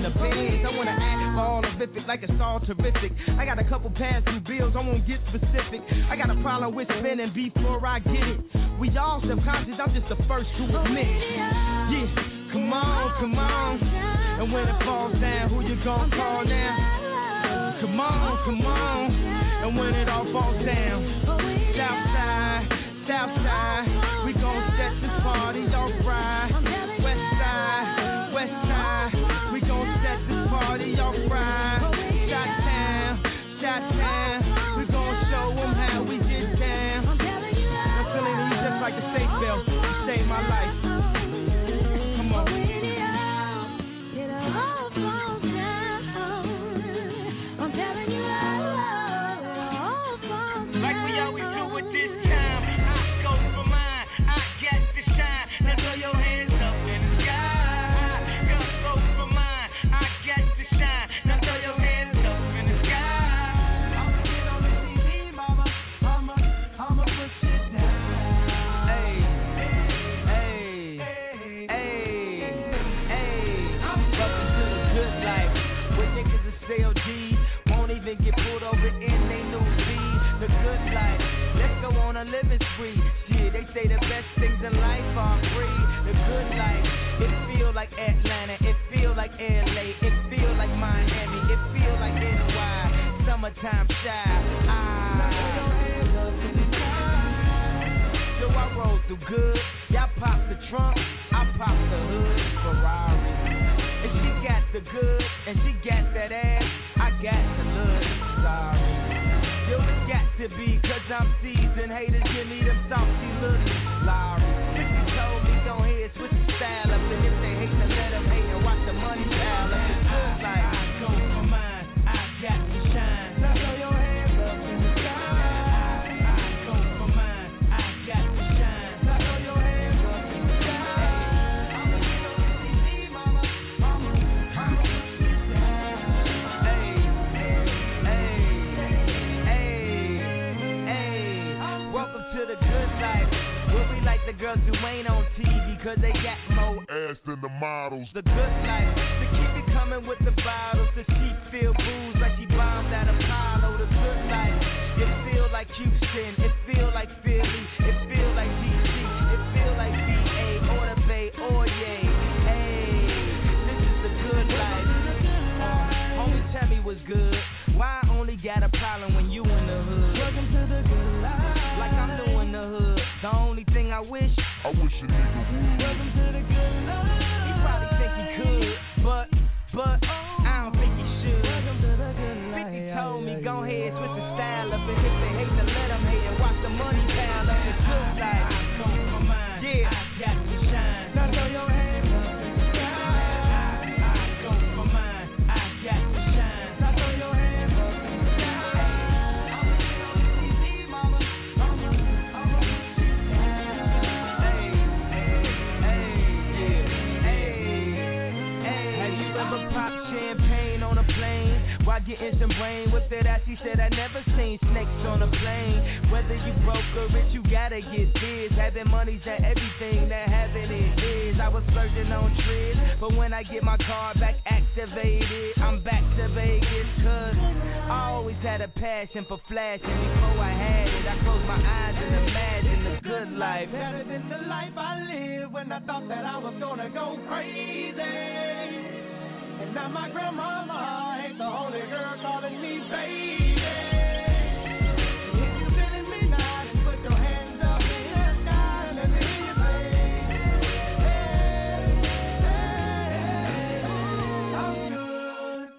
the Benz. I wanna act all horrific like it's all terrific. I got a couple past due bills, I won't get specific. I got a problem with spending before I get it. We all subconscious, I'm just the first to admit. Yeah, come on, come on. And when it falls down, who you gon' call now? Come on, come on. And when it all falls down, Southside, Southside, we gon' set this party off right. Westside, Westside, we gon' set this party off right. Shot-town, Shot-town, we gon' show them how we get down. I'm feeling you just like a safe belt, you saved my life. Come on. Like we always do at this time, I go for mine, I got to shine. Now throw your hands up in the sky. Go, go for mine, I got to shine. Now throw your hands up in the sky. I'ma get on the T V, mama, I'ma, I'ma push it down. Hey, hey, hey, hey. Welcome to the good life, where niggas is C L G, won't even get pulled over in they new V. The good life, let's go on a living spree. Yeah, they say the best things in life are free. The good life, it feel like Atlanta, it feel like L A, it feel like Miami, it feel like N Y. Summertime shy. Ah. So I roll through good. Y'all pop the trunk, I pop the hood. Ferrari. And she got the good, and she got that ass. I got the look. Sorry. Yo, it's got to be, cause I'm seasoned. Haters give me them salty looks. Larry, fifty told me don't hear, switch the style up. And if they hate, then let them hate and watch the money pile up. It's good like I go for mine, I got to shine. Now throw your hands up in the sky. I go for mine, I got to shine. Now throw your hands up in the sky. I'ma get on the T V, mama, mama, I'ma push it down. Hey, hey, welcome to the good life, where we like the girls who ain't on T V, cause they got more ass than the models. The good life, to keep it coming with the bottles, the she feel booze like she bombed at Apollo. The good life, it feel like Houston, it feel like Philly, it feel like D C, it feel like V A or the Bay or yay. Hey, this is the good life. Uh, homie tell me what's good. Why I only got a problem when you in the hood? Welcome to the good life. Like I'm doing the hood. The only thing I wish, I wish a nigga would. Welcome to the good life. He probably think he could, but, but, I don't think he should. Welcome to the good life. fifty told me, go ahead, switch the style up. And if they hate, then let them hate and watch the money pile up. It's good life. I go for mine. Yeah, I got to shine. Now throw your hands up in the sky. I go for mine. I got to shine. Now throw your hands up in the sky. I'ma get on the T V, mama, mama, I'ma push it down. Hey, hey, hey, yeah, hey, hey. Have you ever popped champagne on a plane while getting some brain with it? As she said, I never seen snakes on a plane. Whether you broke or rich, you gotta get this. Having money's not everything that having it is. I was splurging on trips, but when I get my car back activated, I'm back to Vegas. Cause I always had a passion for flashing. Before I had it, I closed my eyes and imagined the good life. Better than the life I lived when I thought that I was gonna go crazy. And now my grandmama ain't the only girl calling me baby. If you feeling me now, then put your hands up in the sky and let me hear you say, hey, hey, I'm good.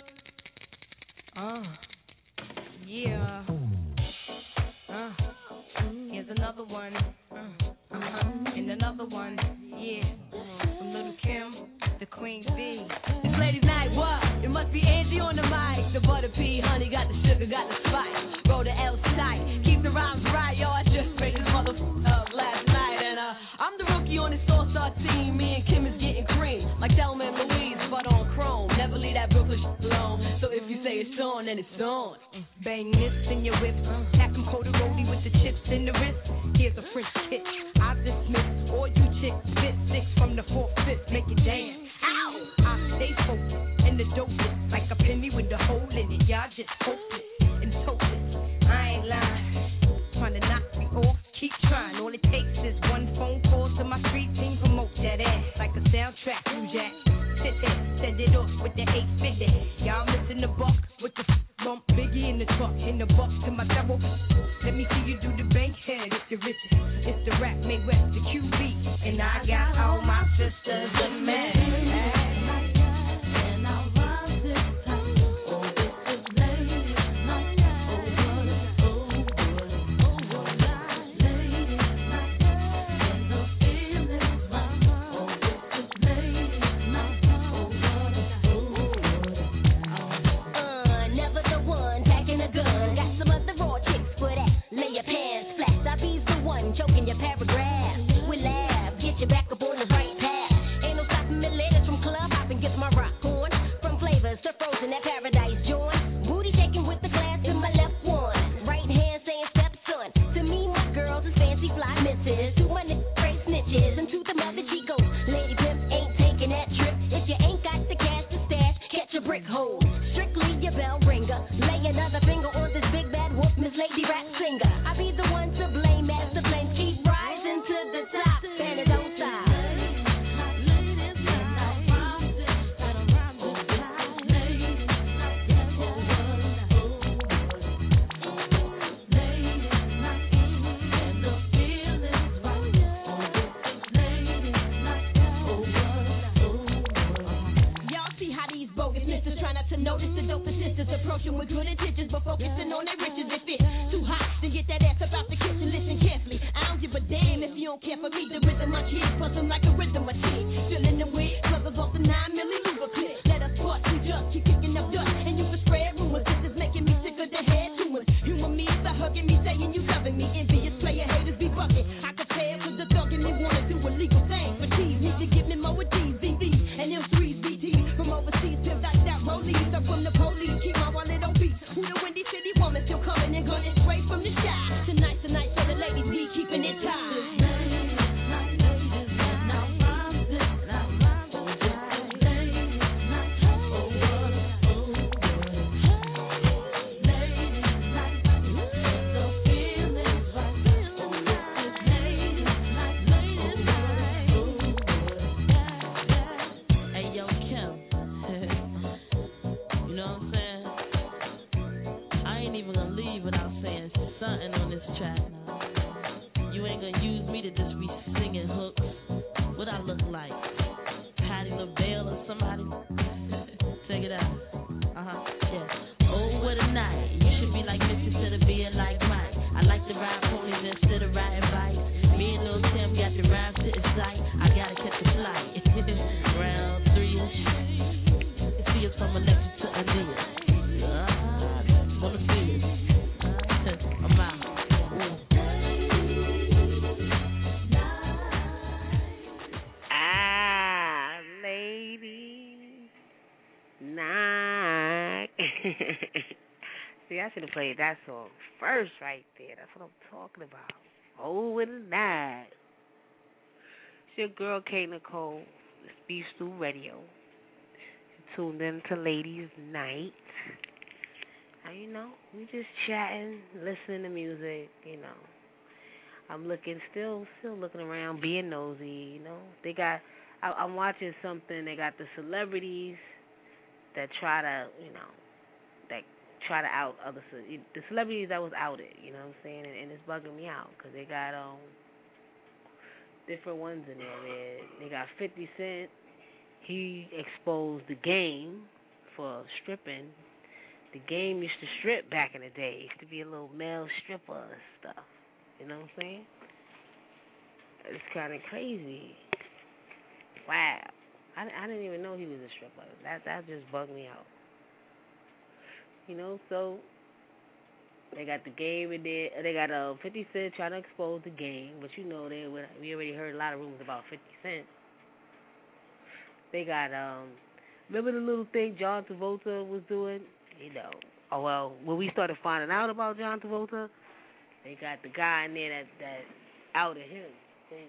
Uh, yeah. Uh, here's another one. Uh, uh-huh. And another one. Yeah. From Little Kim, the Queen Bee. It's ladies' night, what? It must be Angie on the mic. The butter pea, honey, got the sugar, got the spice. Roll the L side, keep the rhymes right, yo. I just made this mother up last night, and uh, I'm the rookie on this all-star team. Me and Kim is getting cream, like Thelma and Louise, but on chrome. Never leave that Brooklyn shit alone. So if you say it's on, then it's on. Bang this in your whip, tack them Cody with the chips in the wrist. Here's a French kick, I dismiss all you chicks. Spit six from the fourth, fifth, make it dance. Ow! I stay focused dopest, like a penny with a hole in it. Y'all just hopeless and hopeless. I ain't lying. Trying to knock me off, keep trying. All it takes is one phone call to my street team. Promote that ass like a soundtrack, you jack. Sit there, send it off with the eight fifty. Y'all missing the buck with the bump. Biggie in the truck, in the buck to my double. Let me see you do the bank head if you're rich. It's the rap made west, the Q B. And I got all my sisters a man. Choking your paragraph. We laugh, get you back up on the right path. Ain't no stopping me later from club hopping, gets my rock on. From flavors to frozen, that paradise joint. Booty shaking with the glass in my left one. Right hand saying stepson. To me, my girls is fancy fly misses. To my niggas, straight snitches. And to the mother chicos, lady pimps ain't taking that trip. If you ain't got the cash to stash, catch a brick hole. Strictly your bell ringer. Lay another finger on this big bad wolf, Miss Lady Rap Singer. I be the one to blame as the flames keep rising to the top, and it don't stop. Y'all see how these bogus misters try not to notice the dopest sisters approaching with good intentions, but focusing on their riches. If it's too hot, then get that ass up out the kitchen. Listen carefully. I don't give a damn if you don't care for me. The rhythm I keep, plus I'm like a rhythm machine. Filling the wig, brothers off the nine milli luger clip. Let us part, we just keep kicking up dust, and you can spread rumors. This is making me sick of the head tumors. Humor me by hugging me, saying you loving me. Envious player haters be bucking. I could tell cause the thug in me wanna do illegal things, but these need to give me more of these V Vs and M threes B Ts from overseas. Pimped out that rollies up from the police. Keep my wallet on beat. Who the Windy City woman still coming and gunning straight from the sky. Tonight, tonight, so the ladies be keeping it tight. See, I should have played that song first right there. That's what I'm talking about. Oh, with a night. It's your girl, K. Nicole. It's Beef Stew Radio. You're tuned in to Ladies Night. Now, you know, we just chatting, listening to music, you know. I'm looking, still still looking around, being nosy, you know. They got, I, I'm watching something, they got the celebrities that try to, you know, that try to out other, the celebrities that was outed, you know what I'm saying, and, and it's bugging me out, because they got um different ones in there, man. They got fifty Cent, he exposed the Game for stripping. The Game used to strip back in the day. It used to be a little male stripper and stuff. You know what I'm saying? It's kind of crazy. Wow. I, I didn't even know he was a stripper. That that just bugged me out. You know, so they got the Game in there. They got uh, fifty Cent trying to expose the Game, but you know they we already heard a lot of rumors about fifty Cent. They got um, remember the little thing John Travolta was doing? You know, oh well, when we started finding out about John Travolta, they got the guy in there that that outed him. They,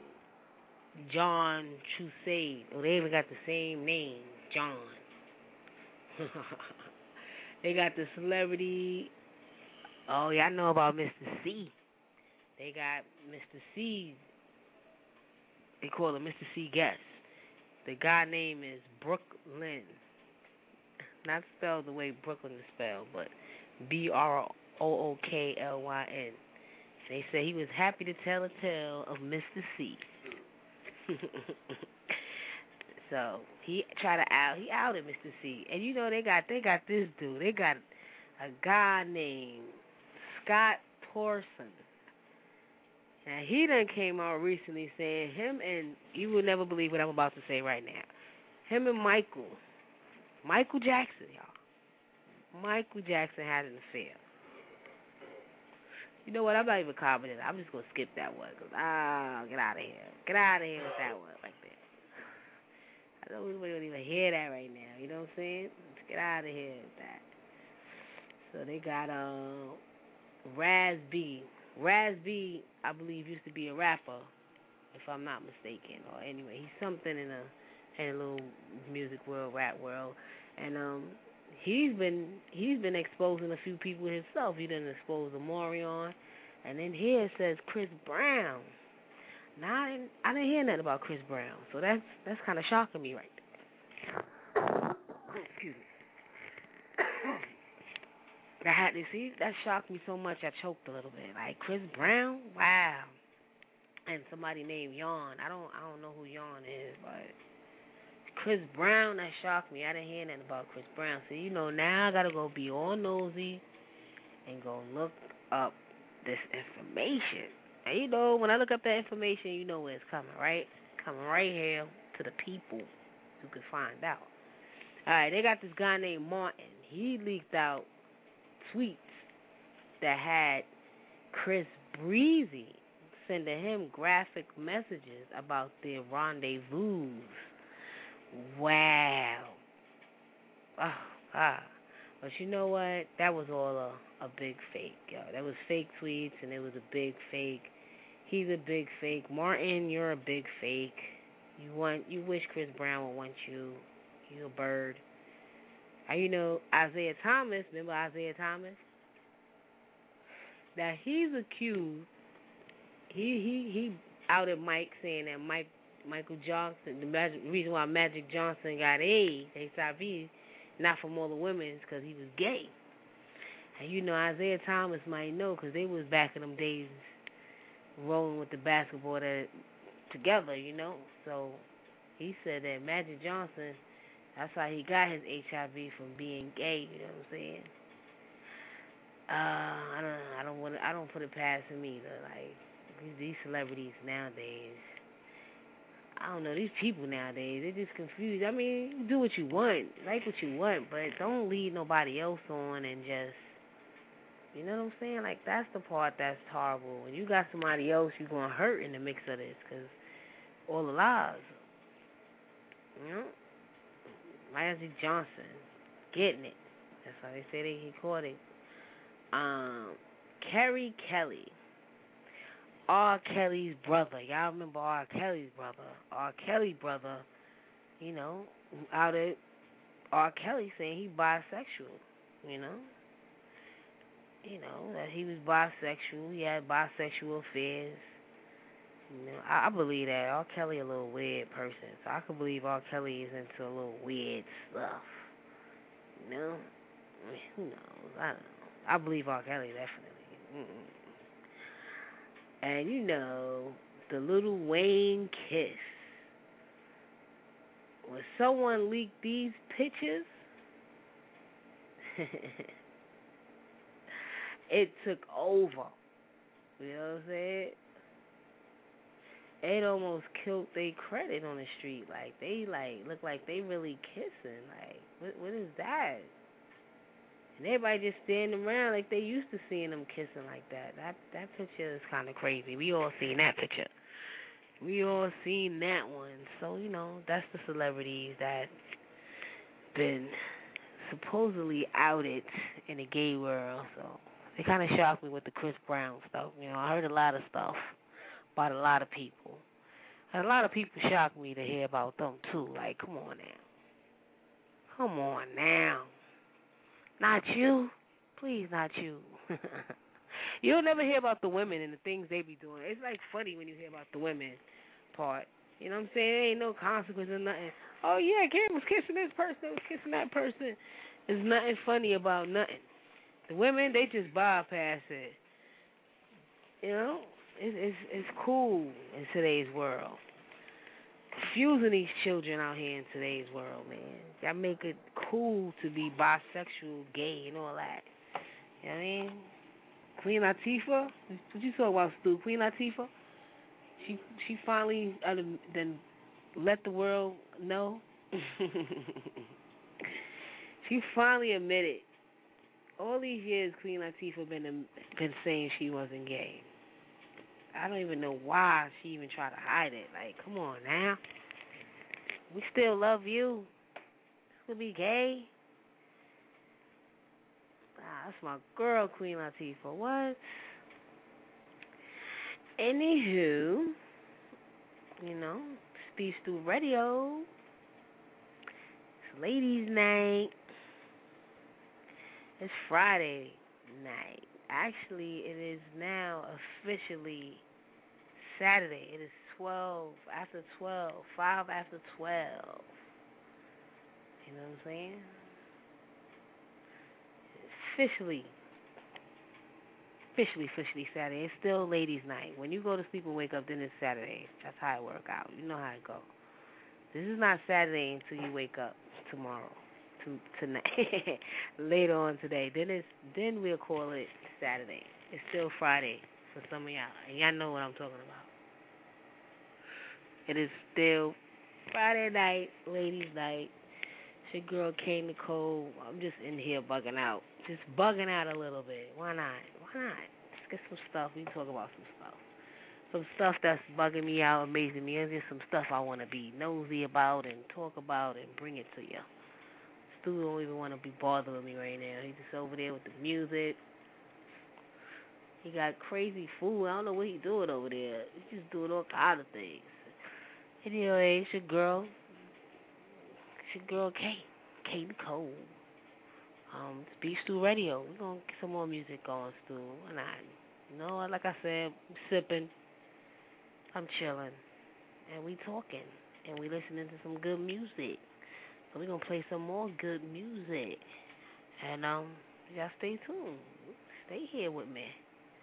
John Trusade. Oh, they even got the same name, John. They got the celebrity. Oh, yeah, I know about Mister C. They got Mister C. They call him Mister C Guest. The guy name is Brooklyn. Not spelled the way Brooklyn is spelled, but B R O O K L Y N. They say he was happy to tell a tale of Mister C. So he tried to out. He outed Mister C. And you know they got they got this dude. They got a guy named Scott Torson. Now he done came out recently saying him and you will never believe what I'm about to say right now. Him and Michael, Michael Jackson, y'all. Michael Jackson had an affair. You know what? I'm not even commenting. I'm just gonna skip that one. Cause ah, get out of here. Get out of here with that one right there. I know we don't even hear that right now. You know what I'm saying? Let's get out of here with that. So they got uh, Raz B. Raz B, I believe, used to be a rapper, if I'm not mistaken. Or anyway, he's something in a in a little music world, rap world, and um, he's been he's been exposing a few people himself. He done exposed Omarion, and then here it says Chris Brown. Now I didn't, I didn't hear nothing about Chris Brown, so that's that's kind of shocking me right there. Excuse me. That had to see that shocked me so much I choked a little bit. Like Chris Brown, wow, and somebody named Yawn. I don't I don't know who Yawn is, but Chris Brown, that shocked me. I didn't hear nothing about Chris Brown. So you know now I gotta go be all nosy and go look up this information. And you know, when I look up that information, you know where it's coming, right? Coming right here to the people who can find out. All right, they got this guy named Martin. He leaked out tweets that had Chris Breezy sending him graphic messages about their rendezvous. Wow. Oh, God. But you know what? That was all a, a big fake, yo. That was fake tweets, and it was a big fake. He's a big fake. Martin, you're a big fake. You want, you wish Chris Brown would want you. You're a bird. And you know, Isaiah Thomas, remember Isaiah Thomas? Now, he's accused. He he he outed Mike, saying that Mike Michael Johnson, the magic, reason why Magic Johnson got AIDS, H I V, not from all the women, is because he was gay. And you know, Isaiah Thomas might know because they was back in them days rolling with the basketball that, together, you know. So he said that Magic Johnson, that's how he got his H I V, from being gay. You know what I'm saying? Uh, I don't, I don't want, I don't put it past him either. Like these, these celebrities nowadays, I don't know. These people nowadays, they're just confused. I mean, you do what you want, like what you want, but don't lead nobody else on and just, you know what I'm saying? Like that's the part that's horrible. When you got somebody else, you're gonna hurt in the mix of this, cause all the lies, you know. Magic Johnson, getting it. That's why they say they he caught it. Um, Carrie Kelly, R. Kelly's brother. Y'all remember R. Kelly's brother? R. Kelly's brother, you know, outed R. Kelly saying he bisexual. You know, you know that he was bisexual. He had bisexual affairs. You know, I, I believe that R. Kelly a little weird person, so I could believe R. Kelly is into a little weird stuff. You know, I mean, who knows? I don't know. I believe R. Kelly definitely. Mm-mm. And you know, the Lil Wayne kiss. When someone leaked these pictures, it took over. You know what I'm saying? It almost killed their credit on the street. Like they like look like they really kissing. Like what what is that? And everybody just standing around like they used to seeing them kissing like that. That that picture is kind of crazy. We all seen that picture. We all seen that one. So you know that's the celebrities that been supposedly outed in the gay world. So it kind of shocked me with the Chris Brown stuff. You know, I heard a lot of stuff about a lot of people. And a lot of people shocked me to hear about them too. Like, come on now. Come on now. Not you. Please, not you. You'll never hear about the women and the things they be doing. It's like funny when you hear about the women part. You know what I'm saying? There ain't no consequence or nothing. Oh, yeah, Karen was kissing this person, was kissing that person. There's nothing funny about nothing. The women, they just bypass it. You know? It's, it's, it's cool in today's world. Confusing these children out here in today's world, man. Y'all make it cool to be bisexual, gay, and all that. You know what I mean? Queen Latifah? What you talk about, Stu? Queen Latifah? She she finally uh, then let the world know. She finally admitted. All these years, Queen Latifah been been saying she wasn't gay. I don't even know why she even tried to hide it. Like, come on now. We still love you. Still be gay. Ah, that's my girl, Queen Latifah. What? Anywho, you know, Speech Through Radio. It's ladies' night. It's Friday night. Actually, it is now officially Saturday. It is twelve after twelve, five after twelve. You know what I'm saying? It's officially, officially, officially Saturday. It's still ladies' night. When you go to sleep and wake up, then it's Saturday. That's how it work out. You know how it go. This is not Saturday until you wake up tomorrow. To, tonight, later on today. Then it's then we'll call it Saturday. It's still Friday for some of y'all, and y'all know what I'm talking about. It is still Friday night, ladies' night. It's your girl K Nicole. I'm just in here bugging out, just bugging out a little bit. Why not? Why not? Let's get some stuff. We can talk about some stuff. Some stuff that's bugging me out, amazing me. There's just some stuff I want to be nosy about and talk about and bring it to you. Stu don't even want to be bothering me right now. He's just over there with the music. He got crazy food. I don't know what he's doing over there. He's just doing all kinds of things. Anyway, it's your girl. It's your girl K. K Nicole. Um, Speech Through Radio. We're going to get some more music going, Stu. Why not? You know, like I said, I'm sipping. I'm chilling. And we talking. And we listening to some good music. So we're going to play some more good music. And um, y'all stay tuned. Stay here with me.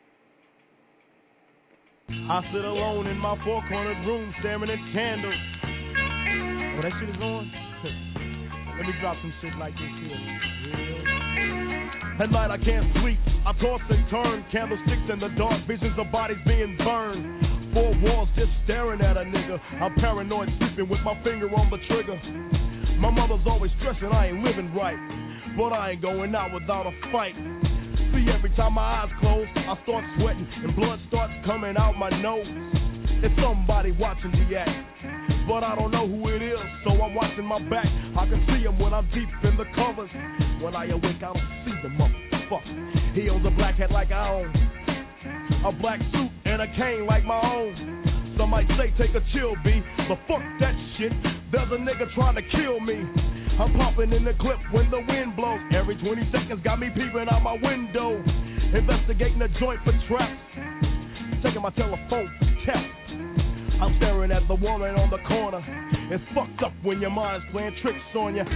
I sit alone in my four-cornered room staring at candles. Oh, that shit is on? Let me drop some shit like this here. Yeah. At night I can't sleep. I toss and turn. Candlesticks in the dark. Visions of bodies being burned. Four walls just staring at a nigga. I'm paranoid sleeping with my finger on the trigger. My mother's always stressing I ain't living right, but I ain't going out without a fight. See, every time my eyes close, I start sweating and blood starts coming out my nose. It's somebody watching the act, but I don't know who it is, so I'm watching my back. I can see him when I'm deep in the covers. When I awake, I don't see the motherfucker. He owns a black hat like I own, a black suit and a cane like my own. Some might say take a chill, B, but fuck that shit. There's a nigga trying to kill me. I'm popping in the clip when the wind blows. Every twenty seconds got me peeping out my window. Investigating the joint for traps. Checking my telephone for text. I'm staring at the woman on the corner. It's fucked up when your mind's playing tricks on you.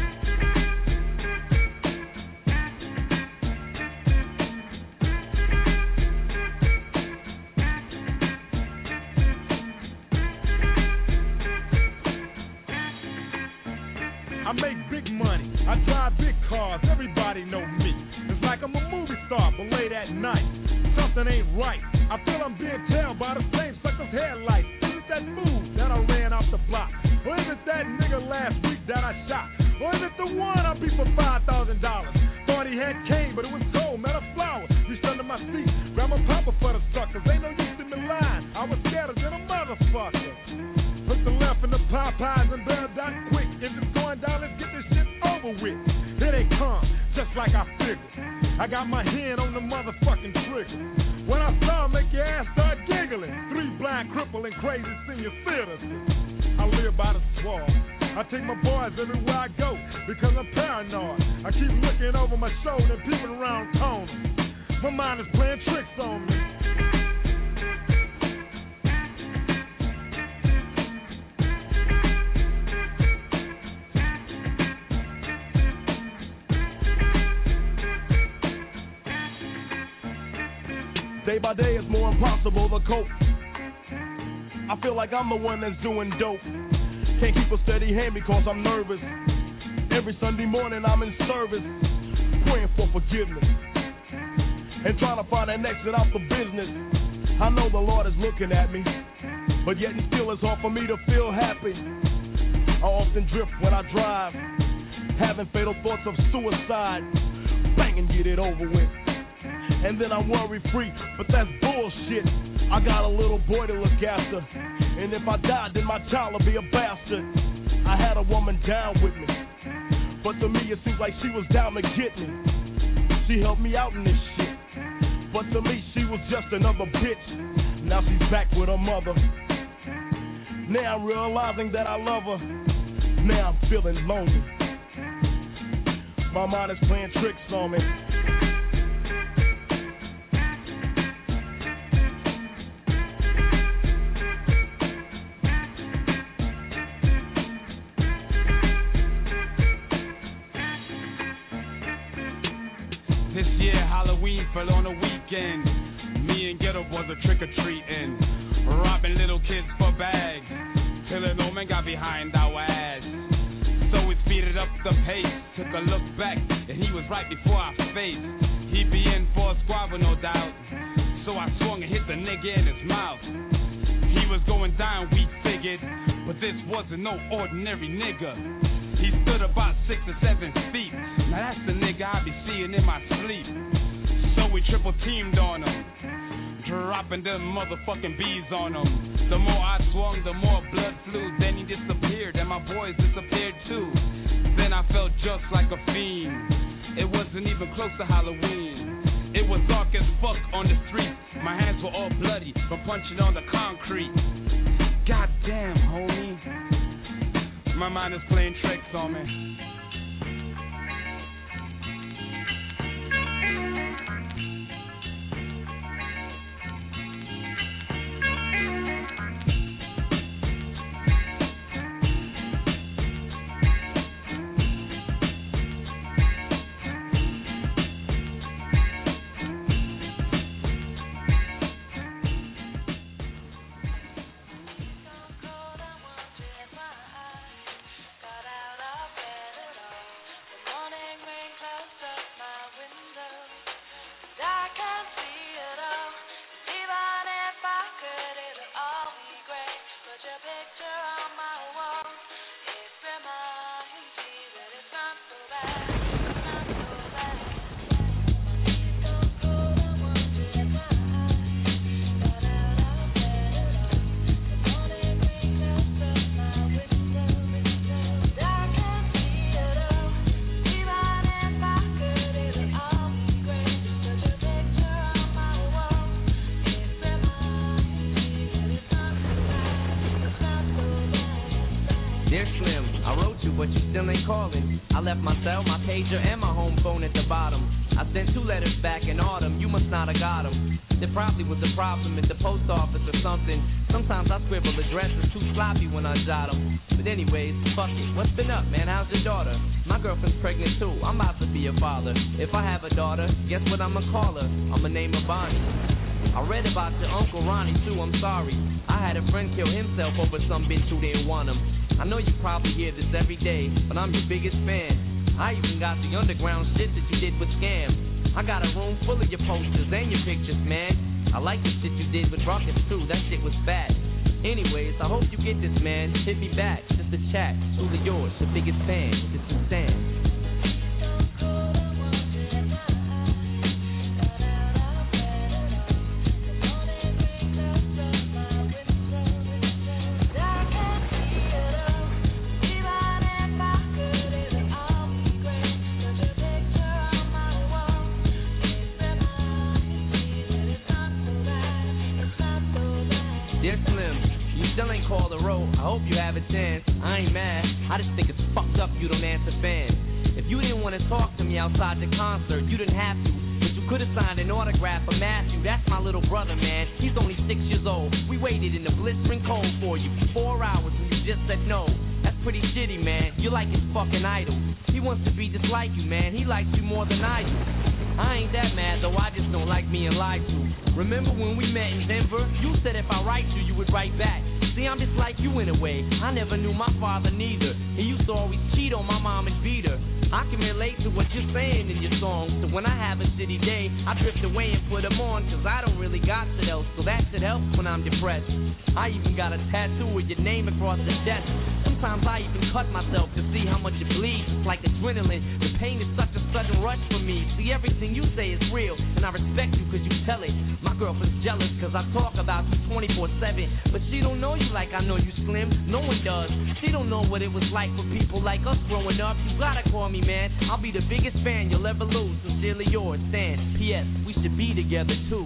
I make big money, I drive big cars, everybody know me. It's like I'm a movie star, but late at night, something ain't right. I feel I'm being tailed by the same sucker's headlights. Is it that fool that I ran off the block? Or is it that nigga last week that I shot? Or is it the one I beat for five thousand dollars? Thought he had cane, but it was gold, not a flower. Reached under my seat, grabbed my papa for the suckers. Ain't no use in the line, I was scared than a motherfucker. Put the left in the Popeyes and Bell Dot quick. If it's going down, let's get this shit over with. Here they come, just like I figured. I got my hand on the motherfucking trigger. When I saw him, make your ass start giggling. Three blind, crippling, crazy senior citizens. I live by the swamp. I take my boys everywhere I go because I'm paranoid. I keep looking over my shoulder and peeping around corners. My mind is playing tricks on me. Day by day it's more impossible to cope. I feel like I'm the one that's doing dope. Can't keep a steady hand because I'm nervous. Every Sunday morning I'm in service, praying for forgiveness and trying to find an exit out the business. I know the Lord is looking at me, but yet and still it's hard for me to feel happy. I often drift when I drive, having fatal thoughts of suicide. Bang and get it over with. And then I'm worry free, but that's bullshit. I got a little boy to look after, and if I die, then my child will be a bastard. I had a woman down with me, but to me it seems like she was down to get me. She helped me out in this shit, but to me she was just another bitch. Now she's back with her mother. Now I'm realizing that I love her. Now I'm feeling lonely. My mind is playing tricks on me. This year Halloween fell on a weekend. Me and Ghetto Boys are trick-or-treating, robbing little kids for bags, till an old man got behind our ass. So we speeded up the pace, took a look back, and he was right before our face. He'd be in for a squabble, no doubt, so I swung and hit the nigga in his mouth. He was going down, we figured, but this wasn't no ordinary nigga. He stood about six or seven feet. Now that's the nigga I be seeing in my sleep. So we triple teamed on him, dropping them motherfucking bees on him. The more I swung, the more blood flew. Then he disappeared, and my boys disappeared too. Then I felt just like a fiend. It wasn't even close to Halloween. It was dark as fuck on the street. My hands were all bloody from punching on the concrete. Goddamn, homie. My mind is playing tricks on me. I left my cell, my pager, and my home phone at the bottom. I sent two letters back in autumn, you must not have got them. There probably was a problem at the post office or something. Sometimes I scribble addresses too sloppy when I jot them. But anyways, fuck it, what's been up, man? How's your daughter? My girlfriend's pregnant too, I'm about to be a father. If I have a daughter, guess what I'ma call her? I'ma name her Bonnie. I read about your Uncle Ronnie too, I'm sorry. I had a friend kill himself over some bitch who didn't want him. I know you probably hear this every day, but I'm your biggest fan. I even got the underground shit that you did with Scam. I got a room full of your posters and your pictures, man. I like the shit you did with Rockets too, that shit was fat. Anyways, I hope you get this, man. Hit me back, just a chat. Truly yours, the biggest fan. This is Sam. I hope you have a chance. I ain't mad. I just outside the concert. You didn't have to, but you could've signed an autograph for Matthew. That's my little brother, man. He's only six years old. We waited in the blistering cold for you for four hours and you just said no. That's pretty shitty, man. You're like his fucking idol. He wants to be just like you, man. He likes you more than I do. I ain't that mad, though. I just don't like being lied to. Remember when we met in Denver? You said if I write you, you would write back. See, I'm just like you in a way. I never knew my father neither. He used to always cheat on my mom and beat her. I can relate to what you're saying in your songs. So when I have a shitty day, I drift away and put them on. Cause I don't really got shit else. So that shit helps when I'm depressed. I even got a tattoo with your name across the chest. Sometimes I even cut myself to see how much it bleeds. It's like adrenaline. The pain is such a sudden rush for me. See, everything you say is real, and I respect you cause you tell it. My girlfriend's jealous cause I talk about you twenty-four seven. But she don't know you like I know you, Slim. No one does. She don't know what it was like for people like us growing up. You gotta call me, man. I'll be the biggest fan you'll ever lose. Sincerely yours, Stan. P S. We should be together too.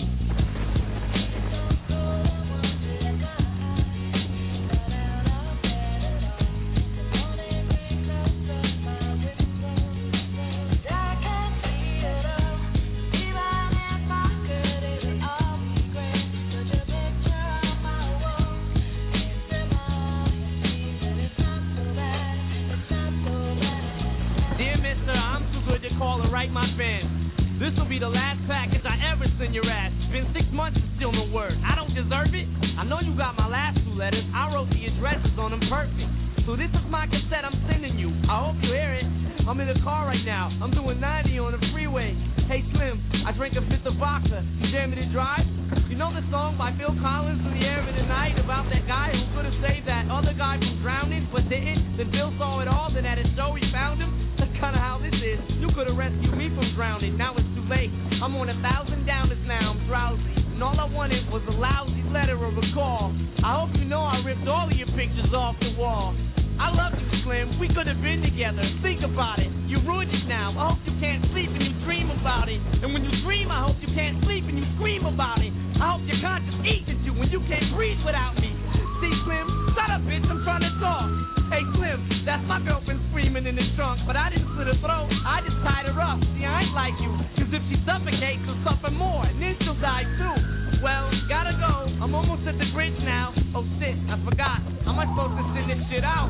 Call and write my fans. This will be the last package I ever send your ass. It's been six months and still no word. I don't deserve it. I know you got my last two letters. I wrote the addresses on them perfect. So this is my cassette I'm sending you. I hope you hear it. I'm in the car right now. I'm doing ninety on the freeway. Hey Slim, I drank a fifth of vodka. You dare me to drive? You know the song by Phil Collins, In the Air of the Night, about that guy who could have saved that other guy from drowning but didn't? Then Bill saw it all, then at a show he found him. That's kinda how this is. You could have rescued me from drowning. Now it's too late. I'm on a thousand downers now. I'm drowsy. And all I wanted was a lousy letter or a call. I hope you know I ripped all of your pictures off the wall. I love you, Slim. We could have been together. Think about it. You ruined it now. I hope you can't sleep and you dream about it. And when you dream, I hope you can't sleep and you scream about it. I hope your conscience eats at you when you can't breathe without me. See, Slim? Shut up, bitch. I'm trying to talk. Hey, Slim, that's my girlfriend screaming in the trunk. But I didn't slit her throat. I just tied her up. See, I ain't like you. Cause if she suffocates, she'll suffer more. And then she'll die, too. Well, gotta go. I'm almost at the bridge now. Oh, shit. I forgot. How am I supposed to send this shit out?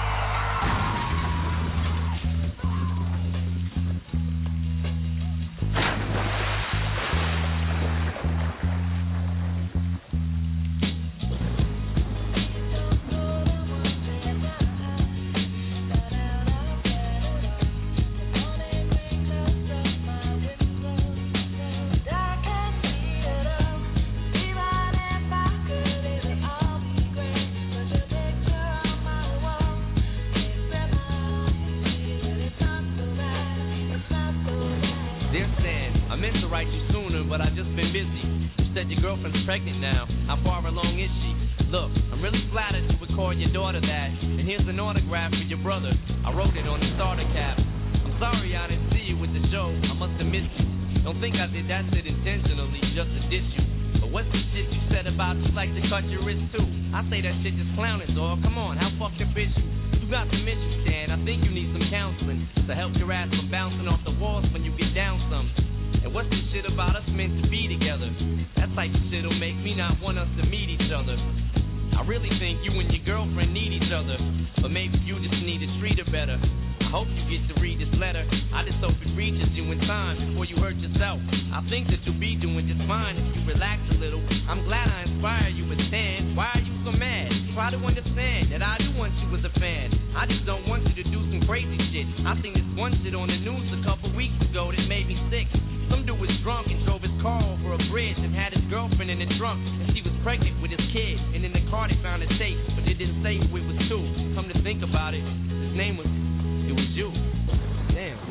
Pregnant now. How far along is she? Look, I'm really flattered you would call your daughter that. And here's an autograph for your brother. I wrote it on the starter cap. I'm sorry I didn't see you with the show. I must have missed you. Don't think I did that shit intentionally just to diss you. But what's the shit you said about you like to cut your wrist too? I say that shit just clowning, dog. Come on, how fucking bitch you? You got some issues, Dan. I think you need some counseling to help your ass from bouncing off the walls when you get down some. And what's the shit about us meant to be together? That type of shit'll make me not want us to meet each other. I really think you and your girlfriend need each other, but maybe you just need to treat her better. I hope you get to read this letter. I just hope it reaches you in time before you hurt yourself. I think that you'll be doing just fine if you relax a little. I'm glad I inspire you with Stan. Why are you so mad? Try to understand that I do want you as a fan. I just don't want you to do some crazy shit. I seen this one shit on the news a couple weeks ago that made me sick. Some dude was drunk and drove his car over a bridge and had his girlfriend in the trunk, and she was pregnant with his kid. And in the car they found a tape, but they didn't say who it was to. Come to think about it, his name was, it was you. Damn.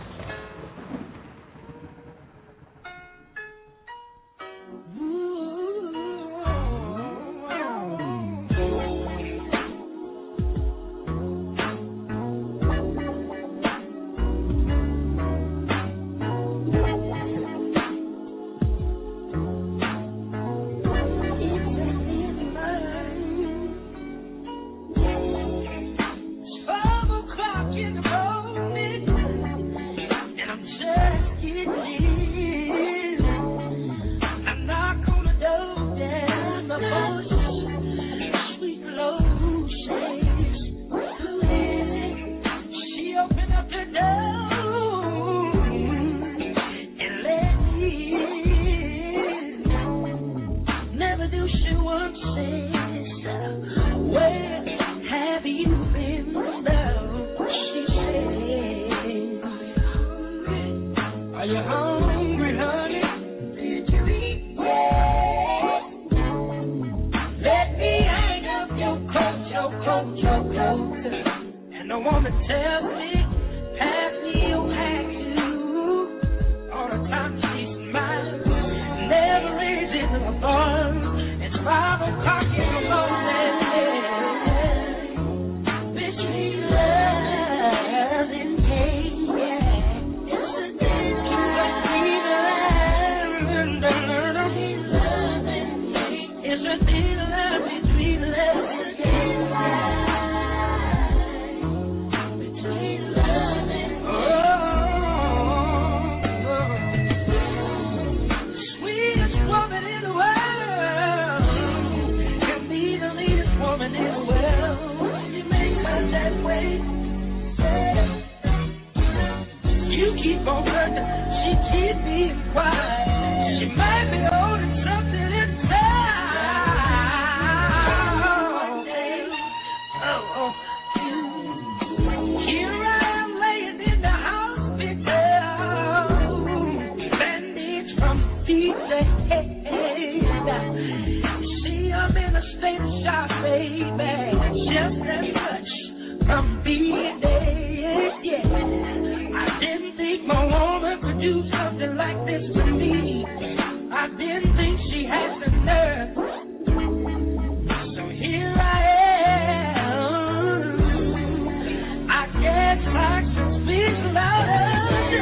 Twelve o'clock you hungry, honey? Did you eat well? Let me hang up your coat, your coat, your coat. And the woman tells me, pass me your hat too. All the time she's mine, never is in the bar. It's five o'clock in the morning. Between love and hate, yeah. It's a day to between love and hate. It's a day to love between love and hate. Between love and hate. Oh, the sweetest woman in the world can be the leadest woman in the world. You make her that way. You keep on hurting, she keeps being quiet. She might be holding something inside. Oh, oh. Here I am laying in the hospital, bandaged from feet to head. You see, I'm in a state of shock, baby, just as much from being dead. Yeah, I didn't think my woman could do something like this to me. I didn't think she had the nerve. So here I am. I guess I can speak louder than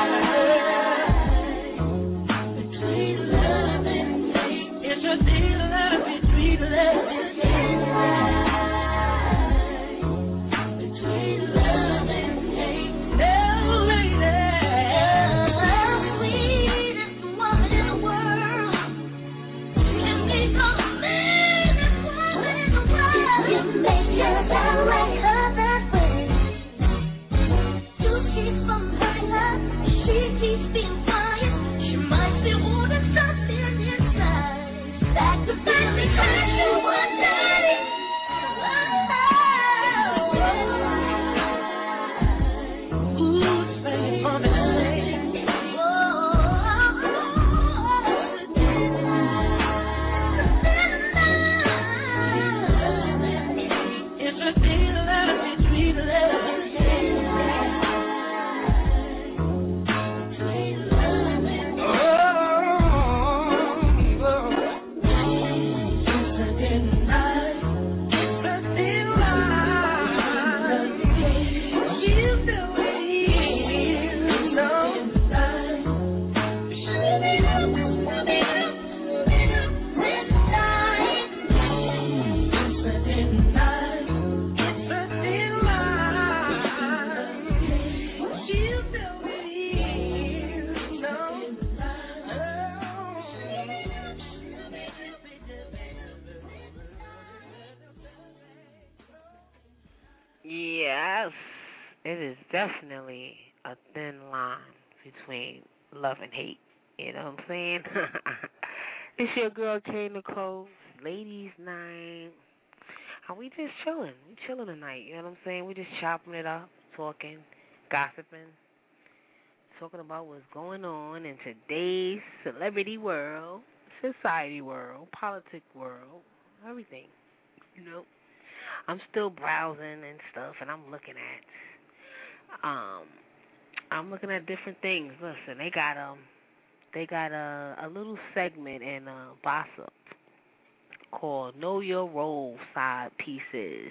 words. Between love and hate, it's a deal love between love and hate. Between love and hate, oh lady, sweetest woman in the world. Can be the sweetest woman in the world. You make her that way, her that way. You keep from hurting her, she keeps being quiet. She might be holding something inside. Sacrifice because you were daddy. Ooh, sing for me, lady. It's a deal of love between love and hate. Between love and hate. Oh, oh. It's a deal of life. It's a deal of life. You know it is. No. Yes, it is definitely a thin line between love and hate. You know what I'm saying? It's your girl K Nicole, ladies' night. And we just chilling. We chilling tonight. You know what I'm saying? We just chopping it up, talking, gossiping, talking about what's going on in today's celebrity world, society world, politic world, everything. You know, I'm still browsing and stuff, and I'm looking at, um, I'm looking at different things. Listen, they got um, they got a a little segment in uh, Bossip called "Know Your Role" side pieces.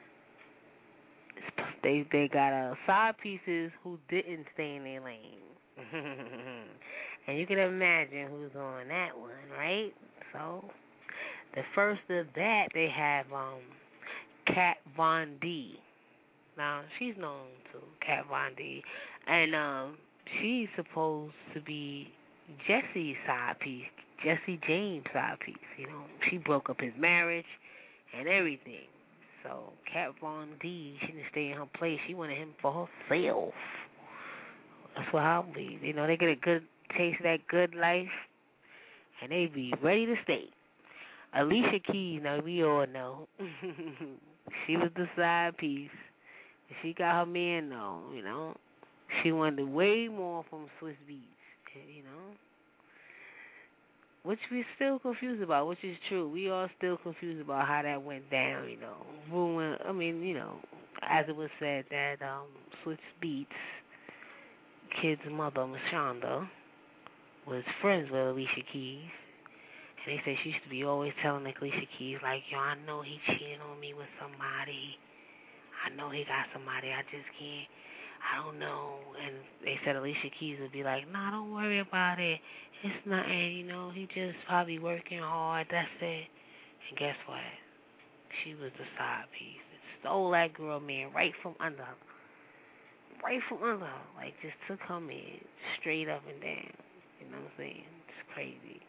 They they got uh, side pieces who didn't stay in their lane, and you can imagine who's on that one, right? So the first of that they have um, Kat Von D. Now she's known to Kat Von D, and um, she's supposed to be Jesse's side piece, Jesse James' side piece. You know, she broke up his marriage and everything. So Kat Von D, she didn't stay in her place. She wanted him for herself. That's what I believe. You know, they get a good taste of that good life, and they be ready to stay. Alicia Keys, now we all know, she was the side piece. She got her man though, you know. She wanted way more from Swiss Beats, you know. Which we're still confused about, which is true. We are still confused about how that went down, you know. Ruin, I mean, you know, as it was said that um, Swiss Beats kid's mother, Mashonda, was friends with Alicia Keys. And they say she used to be always telling Alicia Keys, like, yo, I know he cheating on me with somebody. I know he got somebody. I just can't. I don't know. And they said Alicia Keys would be like, nah, don't worry about it. It's nothing, you know. He just probably working hard. That's it. And guess what? She was the side piece. It stole that girl, man, right from under her. Right from under her. Like, just took her, man, straight up and down. You know what I'm saying? It's crazy.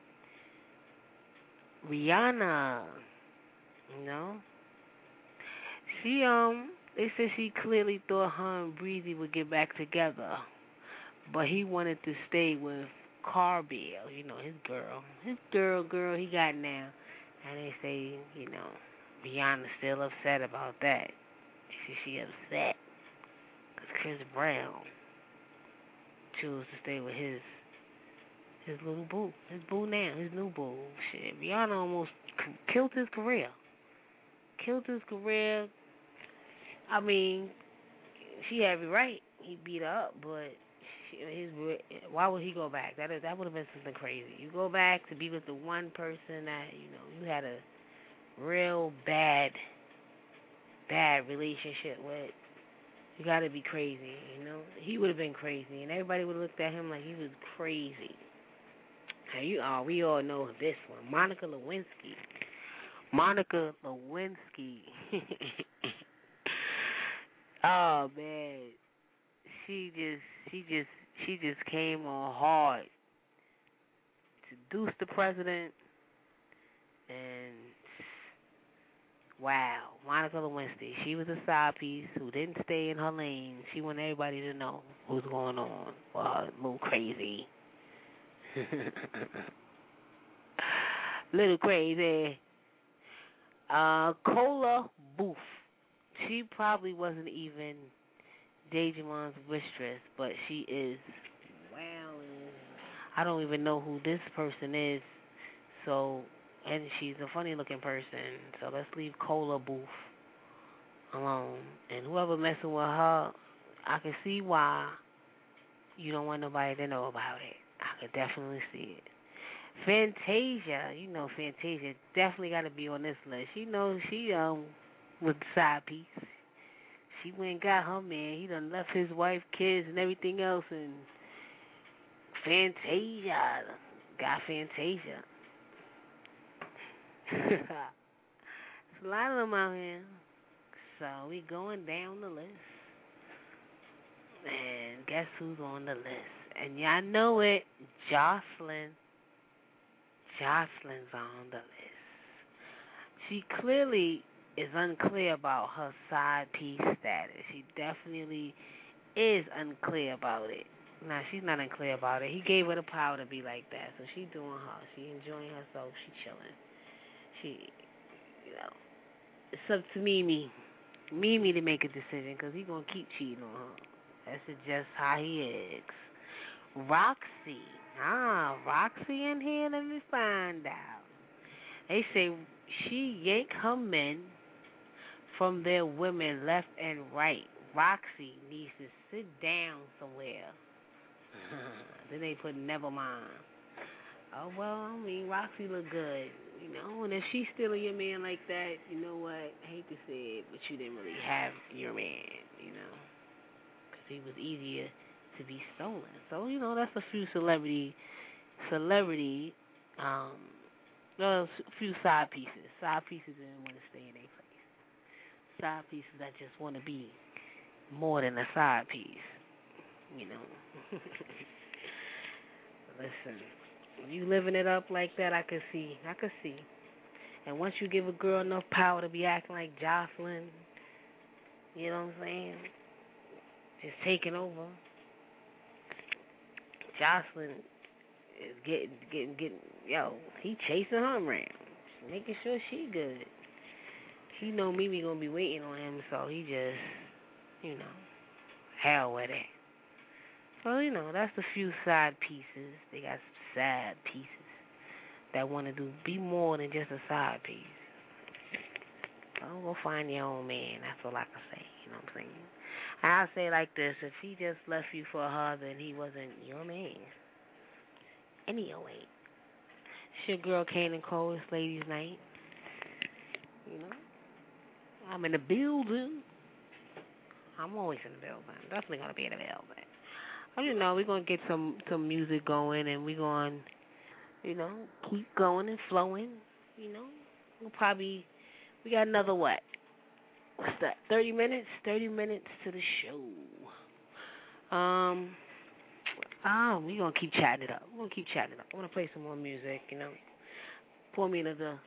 Rihanna, you know? She, um... They said she clearly thought her and Breezy would get back together, but he wanted to stay with Carbill, you know, his girl. His girl, girl he got now. And they say, you know, Rihanna's still upset about that. She, she upset because Chris Brown chose to stay with his his little boo, his boo now, his new boo. Shit, Rihanna almost c- killed his career. Killed his career. I mean, she had every right. He beat her up, but she, his why would he go back? That is, that would have been something crazy. You go back to be with the one person that you know you had a real bad, bad relationship with. You got to be crazy, you know. He would have been crazy, and everybody would have looked at him like he was crazy. Now you, oh, we all know this one, Monica Lewinsky. Monica Lewinsky. Oh man, she just, she just, she just came on hard to deuce the president, and wow, Monica Lewinsky, she was a side piece who didn't stay in her lane. She wanted everybody to know what's going on. Wow, a little crazy, little crazy. Uh, Cola Booth. She probably wasn't even Dejamon's mistress, but she is, wow, I don't even know who this person is, so, and she's a funny-looking person, so let's leave Cola Booth alone. And whoever messing with her, I can see why you don't want nobody to know about it. I could definitely see it. Fantasia, you know Fantasia definitely got to be on this list. You know she, um... with the side piece. She went and got her man. He done left his wife, kids, and everything else, and Fantasia got Fantasia. There's a lot of them out here. So we going down the list. And guess who's on the list? And y'all know it, Jocelyn. Jocelyn's on the list. She clearly is unclear about her side piece status. She definitely is unclear about it. Now, she's not unclear about it. He gave her the power to be like that, so she doing her. She enjoying herself. She chilling. She, you know, it's up to Mimi. Mimi to make a decision, because he going to keep cheating on her. That's just how he is. Roxy. Ah, Roxy in here? Let me find out. They say she yanked her men from their women left and right. Roxy needs to sit down somewhere. Then they put never mind. Oh, well, I mean, Roxy look good, you know, and if she's stealing your man like that, you know what, I hate to say it, but you didn't really have your man, you know, because he was easier to be stolen. So, you know, that's a few celebrity, celebrity, um, well, a few side pieces. Side pieces that want to stay in their place. Side pieces that just want to be more than a side piece, you know. Listen, you living it up like that, I can see. I can see. And once you give a girl enough power to be acting like Jocelyn, you know what I'm saying? Just taking over. Jocelyn is getting, getting, getting, yo, he chasing her around, making sure she good. He know Mimi gonna be waiting on him, so he just, you know, hell with it. So, you know, that's a few side pieces. They got some sad pieces that want to do be more than just a side piece. So go find your own man. That's all I can say. You know what I'm saying? And I'll say like this. If he just left you for her, then he wasn't your man. Anyway. It's your girl, Kane and Cole. It's ladies' night. You know? I'm in the building. I'm always in the building. Definitely going to be in the building. I don't know. We're going to get some, some music going, and we're going to, you know, keep going and flowing. You know? We'll probably, we got another what? What's that? thirty minutes? thirty minutes to the show. Um, oh, we're going to keep chatting it up. We're going to keep chatting it up. I want to play some more music, you know. Pour me another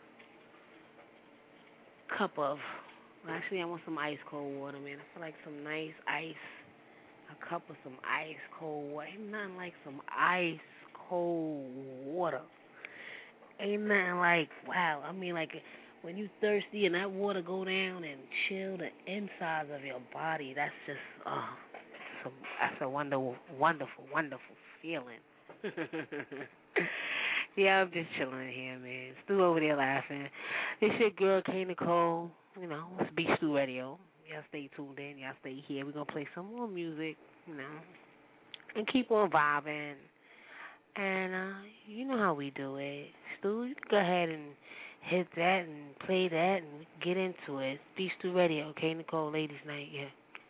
cup of, actually, I want some ice cold water, man. I feel like some nice ice, a cup of some ice cold water. Ain't nothing like some ice cold water. Ain't nothing like, wow, I mean, like, when you thirsty and that water go down and chill the insides of your body, that's just, oh, some, that's a wonderful, wonderful, wonderful feeling. Yeah, I'm just chilling here, man. Stu over there laughing. It's your girl, K. Nicole. You know, it's Beach Stew Radio. Y'all stay tuned in. Y'all stay here. We're going to play some more music, you know, and keep on vibing. And uh, you know how we do it. Stu, you can go ahead and hit that and play that and get into it. Beach Stew Radio, K. Nicole, ladies' night, yeah.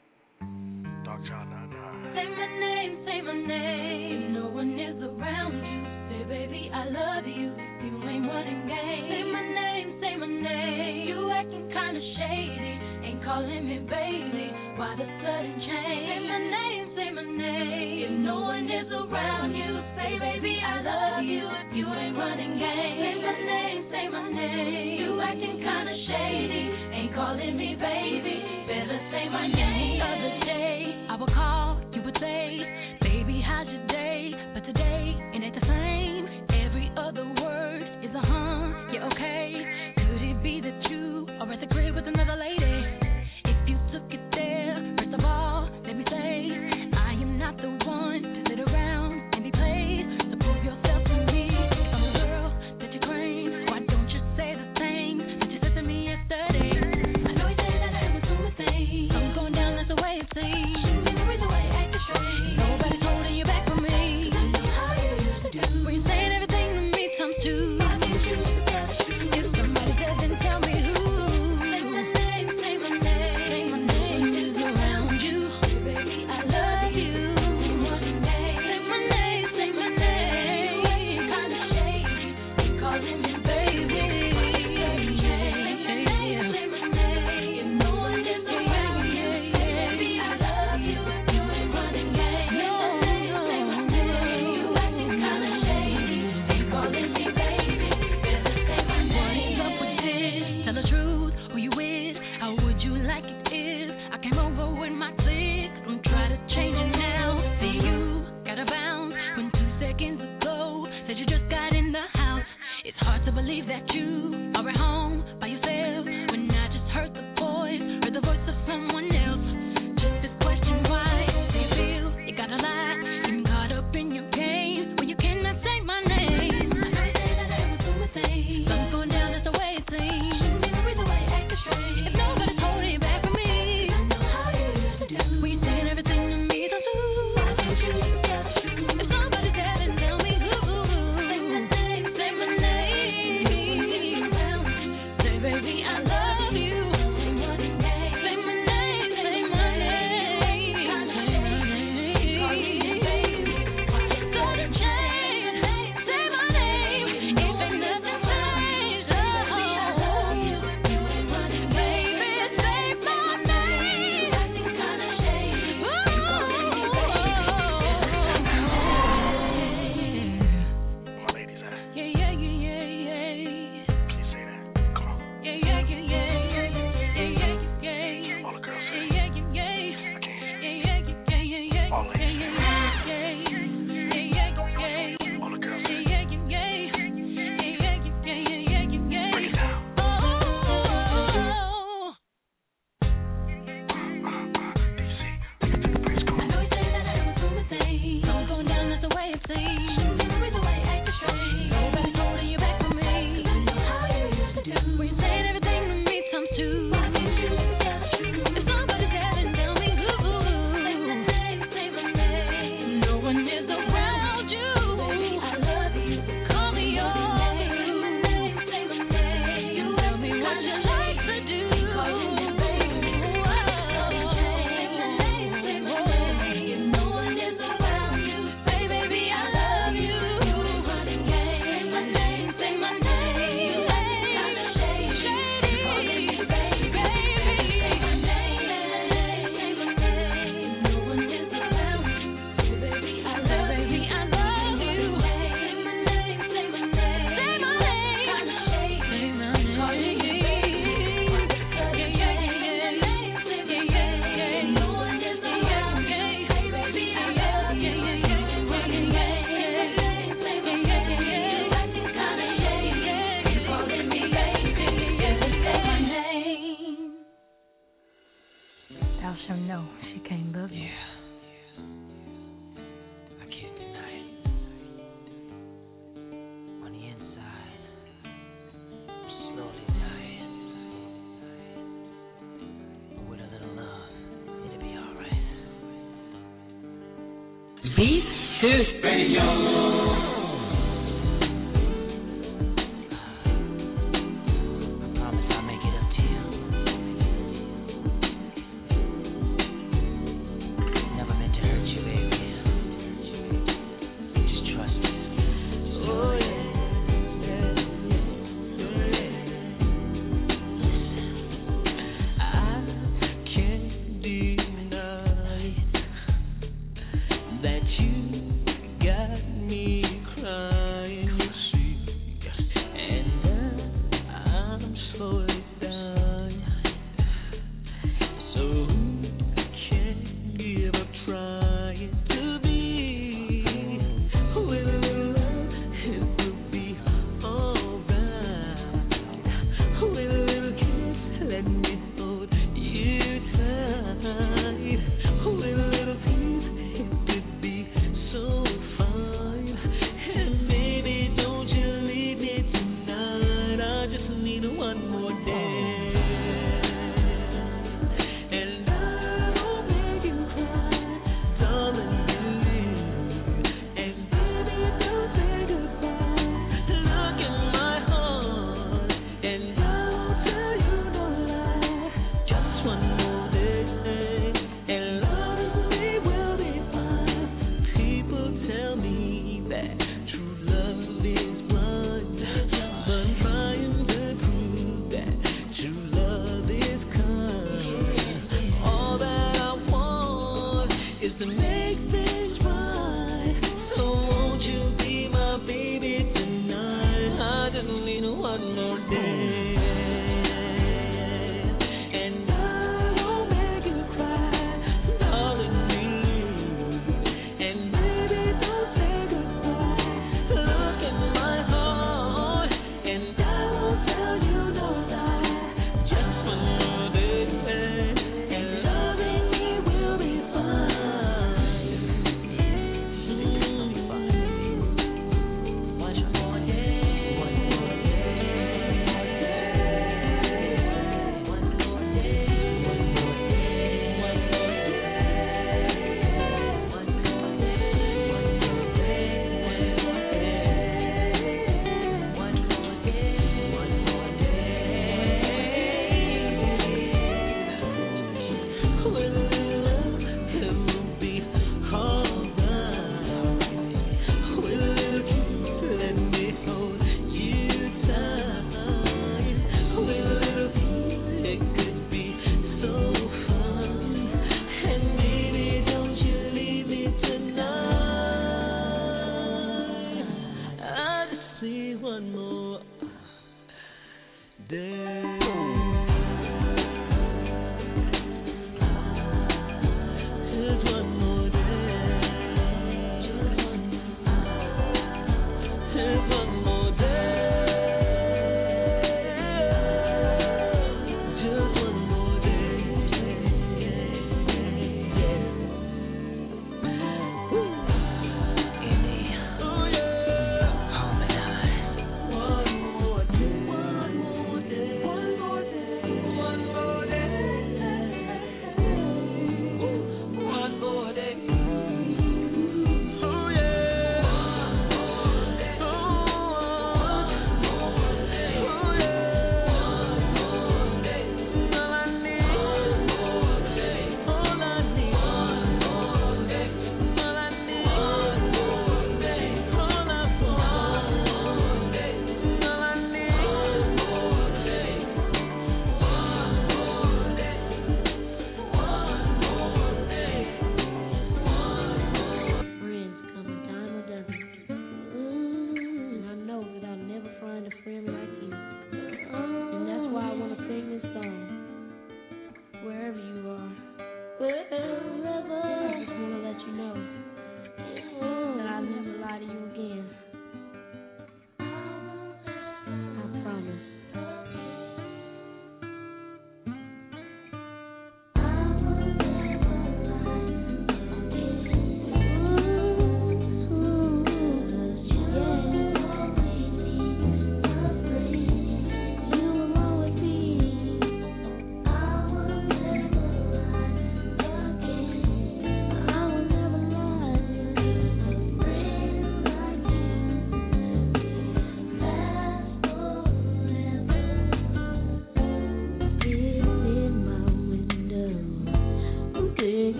Dog John, nah, nah. Say my name, say my name. No one is around you. Say, baby, I love you. You ain't running game. Say my name, say my name. You acting kinda shady. Ain't calling me baby. Why the sudden change? Say my name, say my name. If no one is around you, say, baby, I love you. You ain't running game. Say my name, say my name. You acting kinda shady. Ain't calling me baby. Better say my name. The other day, I would call, you would say, baby, how's your day? But today, it ain't the same. Every other word is a huh, yeah, okay. Could it be that you are at the crib with another lady? If you took it there, first of all, let me say, I am not the one to sit around and be played. So prove yourself to me. If I'm a girl that you claim, why don't you say the same that you said to me yesterday? I know you say that I was doing the thing. I'm going down, that's the way it seems. The way I acted straight. Nobody's holding you back from me. I know how you used to do. When you're saying everything to me comes to. I need you to tell the truth. If somebody says, then tell me who. Say my name, say my name. Say my name is around you. Baby, I love you. Say my name, say my name. You acting kinda shady. You calling me baby. Say my name, say my name. If no one is around you, baby, I love you. You ain't running game. No, say my name. You acting kinda shady. Ain't calling me baby. Better say my name. What is up with this? Tell the truth. Who you with? How would you like it if I came over with my clique? Don't try to change it now. See you gotta bounce when two seconds ago said you just got in the house. It's hard to believe that you are at home by yourself when I just heard the voice, heard the voice of someone else. Just this question, why do you feel you gotta lie? Getting caught up in your game when you cannot say my name. I know you say that I was doing things. Something's going down, that's the way it seems. The way I acted straight. If nobody's holding you back from me, I know how you used to do. When you're saying everything to me, don't do. Why don't you tell the truth? If somebody said it, tell me who. Say my name, say my name. Beat two. Radio. That you got me.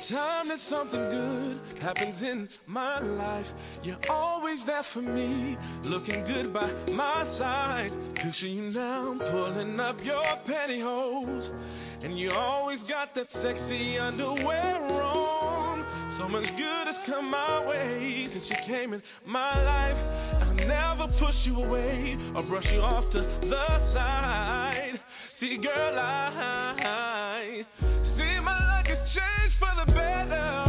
time that something good happens in my life, you're always there for me, looking good by my side. Picture you now pulling up your pantyhose, and you always got that sexy underwear on. So much good has come my way since you came in my life. I'll never push you away or brush you off to the side. See, girl, I see my luck has changed for the better.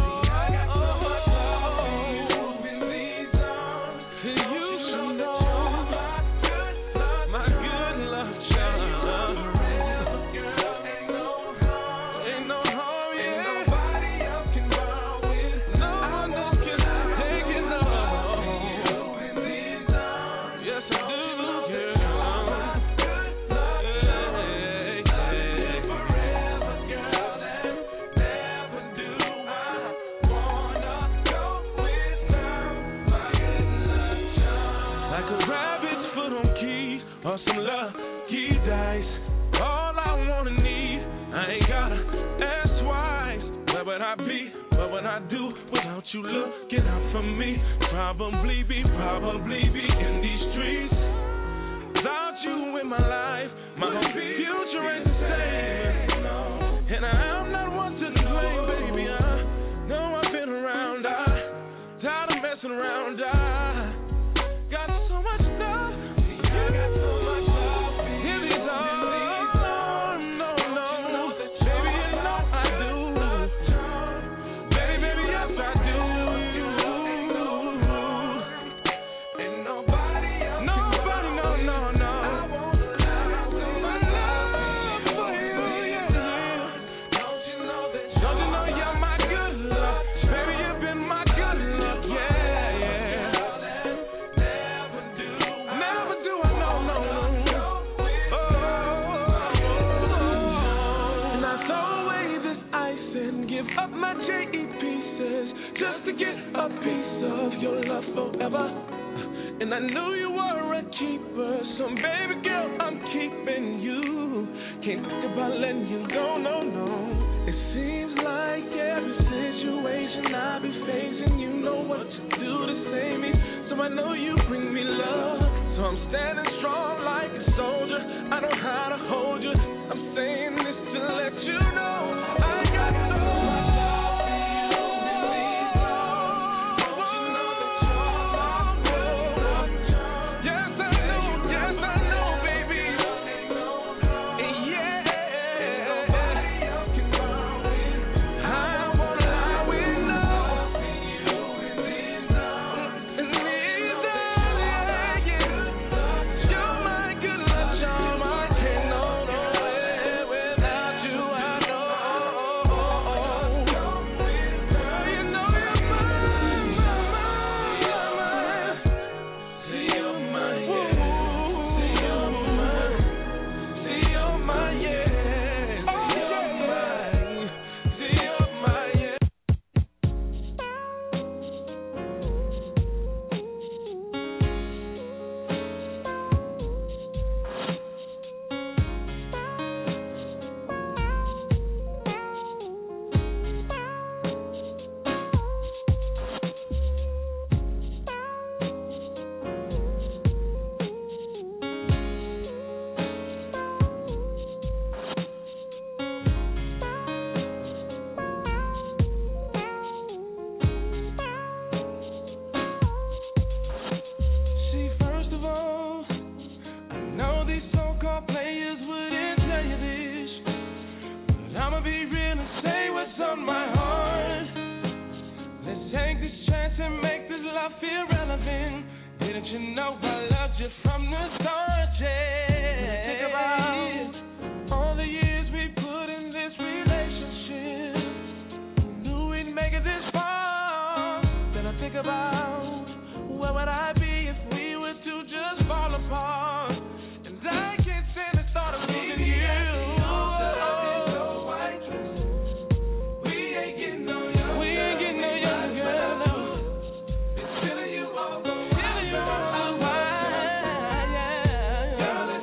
Or some lucky dice. All I wanna need, I ain't gotta ask twice. Where would I be? What would I do without you looking out for me? Probably be, probably be in these streets. Without you in my life, my whole future ain't the same. And I'm not one to complain, baby. I know I've been around. I tired of messing around. I got so much love. Just to get a piece of your love forever. And I knew you were a keeper, so baby girl, I'm keeping you. Can't think about letting you go, no, no. It seems like every situation I be facing, you know what to do to save me. So I know you bring me love. So I'm standing strong like a soldier. I know how to hold you. I'm saying this to let you know I got so much. Girl,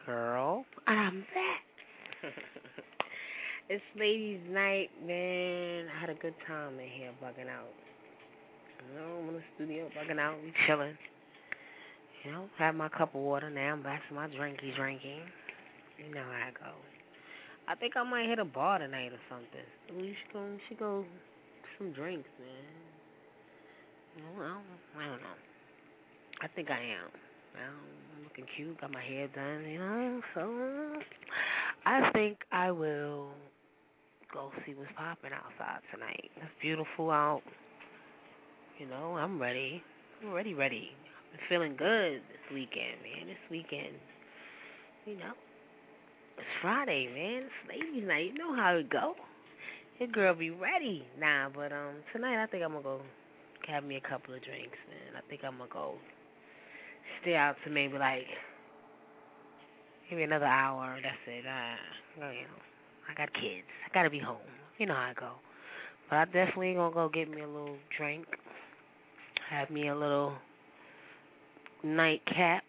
girl, and I'm back. It's ladies' night, man. I had a good time in here bugging out. You know, I'm in the studio bugging out, we chilling. You know, had my cup of water. Now I'm back to my drinky drinking. You know how I go. I think I might hit a bar tonight or something. We should go. We should go some drinks, man. You know, I don't, I don't know. I think I am. I'm looking cute. Got my hair done. You know, so I think I will go see what's popping outside tonight. It's beautiful out. You know, I'm ready. I'm ready, ready. I'm feeling good this weekend, man. This weekend, you know, it's Friday, man. It's ladies' night. You know how it go. Your girl be ready. Nah, but um, tonight I think I'm going to go have me a couple of drinks, man. I think I'm going to go stay out to maybe like, maybe another hour. That's it. I, you know, I got kids. I got to be home. You know how I go. But I definitely going to go get me a little drink. Have me a little nightcap.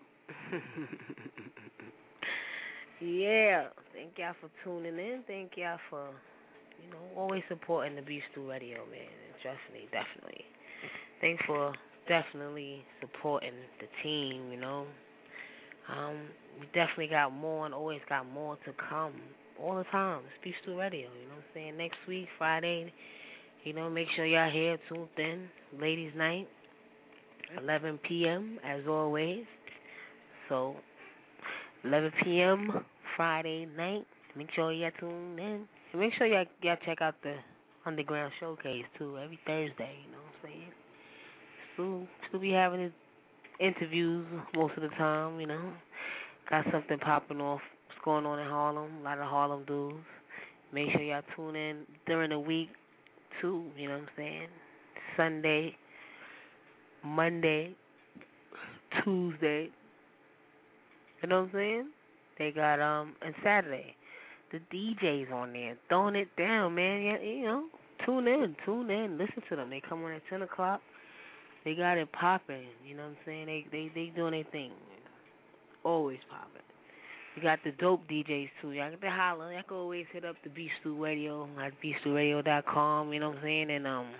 Yeah. Thank y'all for tuning in. Thank y'all for, you know, always supporting the Beef Stew Radio, man. Definitely, definitely. Thanks for definitely supporting the team, you know. Um, we definitely got more and always got more to come all the time. It's Beef Stew Radio, you know what I'm saying? Next week, Friday, you know, make sure y'all here tuned in. Ladies' night, eleven p.m. as always. So, eleven p.m. Friday night. Make sure y'all tune in. And make sure y'all, y'all check out the Underground Showcase, too, every Thursday, you know what I'm saying? Still, still be having his interviews most of the time, you know. Got something popping off. What's going on in Harlem? A lot of Harlem dudes. Make sure y'all tune in during the week, too, you know what I'm saying? Sunday, Monday, Tuesday. You know what I'm saying? They got, um, and Saturday, the D Js on there throwing it down, man. Yeah, you know, tune in, tune in, listen to them. They come on at ten o'clock. They got it popping, you know what I'm saying? They they they doing their thing. Always popping. You got the dope D Js, too. Y'all get to holler. Y'all can always hit up the Beef Stew Radio at beef stew radio dot com, you know what I'm saying? And, um,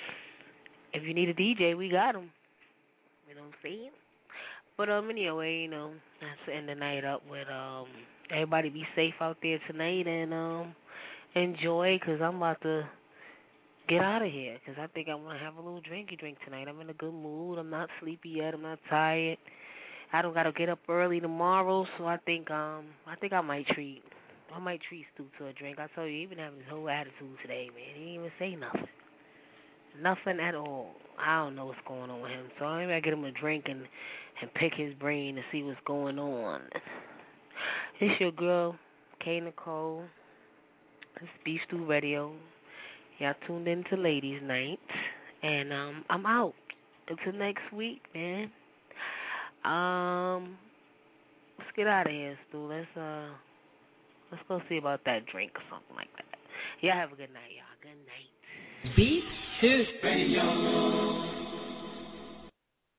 if you need a D J, we got them. You know what I'm saying? But um, anyway, you know, that's to end the night up with um, everybody be safe out there tonight and um, enjoy, because I'm about to get out of here, because I think I want to have a little drinky drink tonight. I'm in a good mood. I'm not sleepy yet. I'm not tired. I don't got to get up early tomorrow, so I think um, I think I might treat, I might treat Stu to a drink. I told you, he been having his whole attitude today, man. He didn't even say nothing. Nothing at all. I don't know what's going on with him, so maybe I get him a drink and and pick his brain to see what's going on. It's your girl, K Nicole. It's Beef Stew Radio. Y'all tuned in to Ladies' Night, and um, I'm out until next week, man. Um, let's get out of here, Stu. Let's uh, let's go see about that drink or something like that. Y'all have a good night, y'all. Good night. Beef Stew Radio.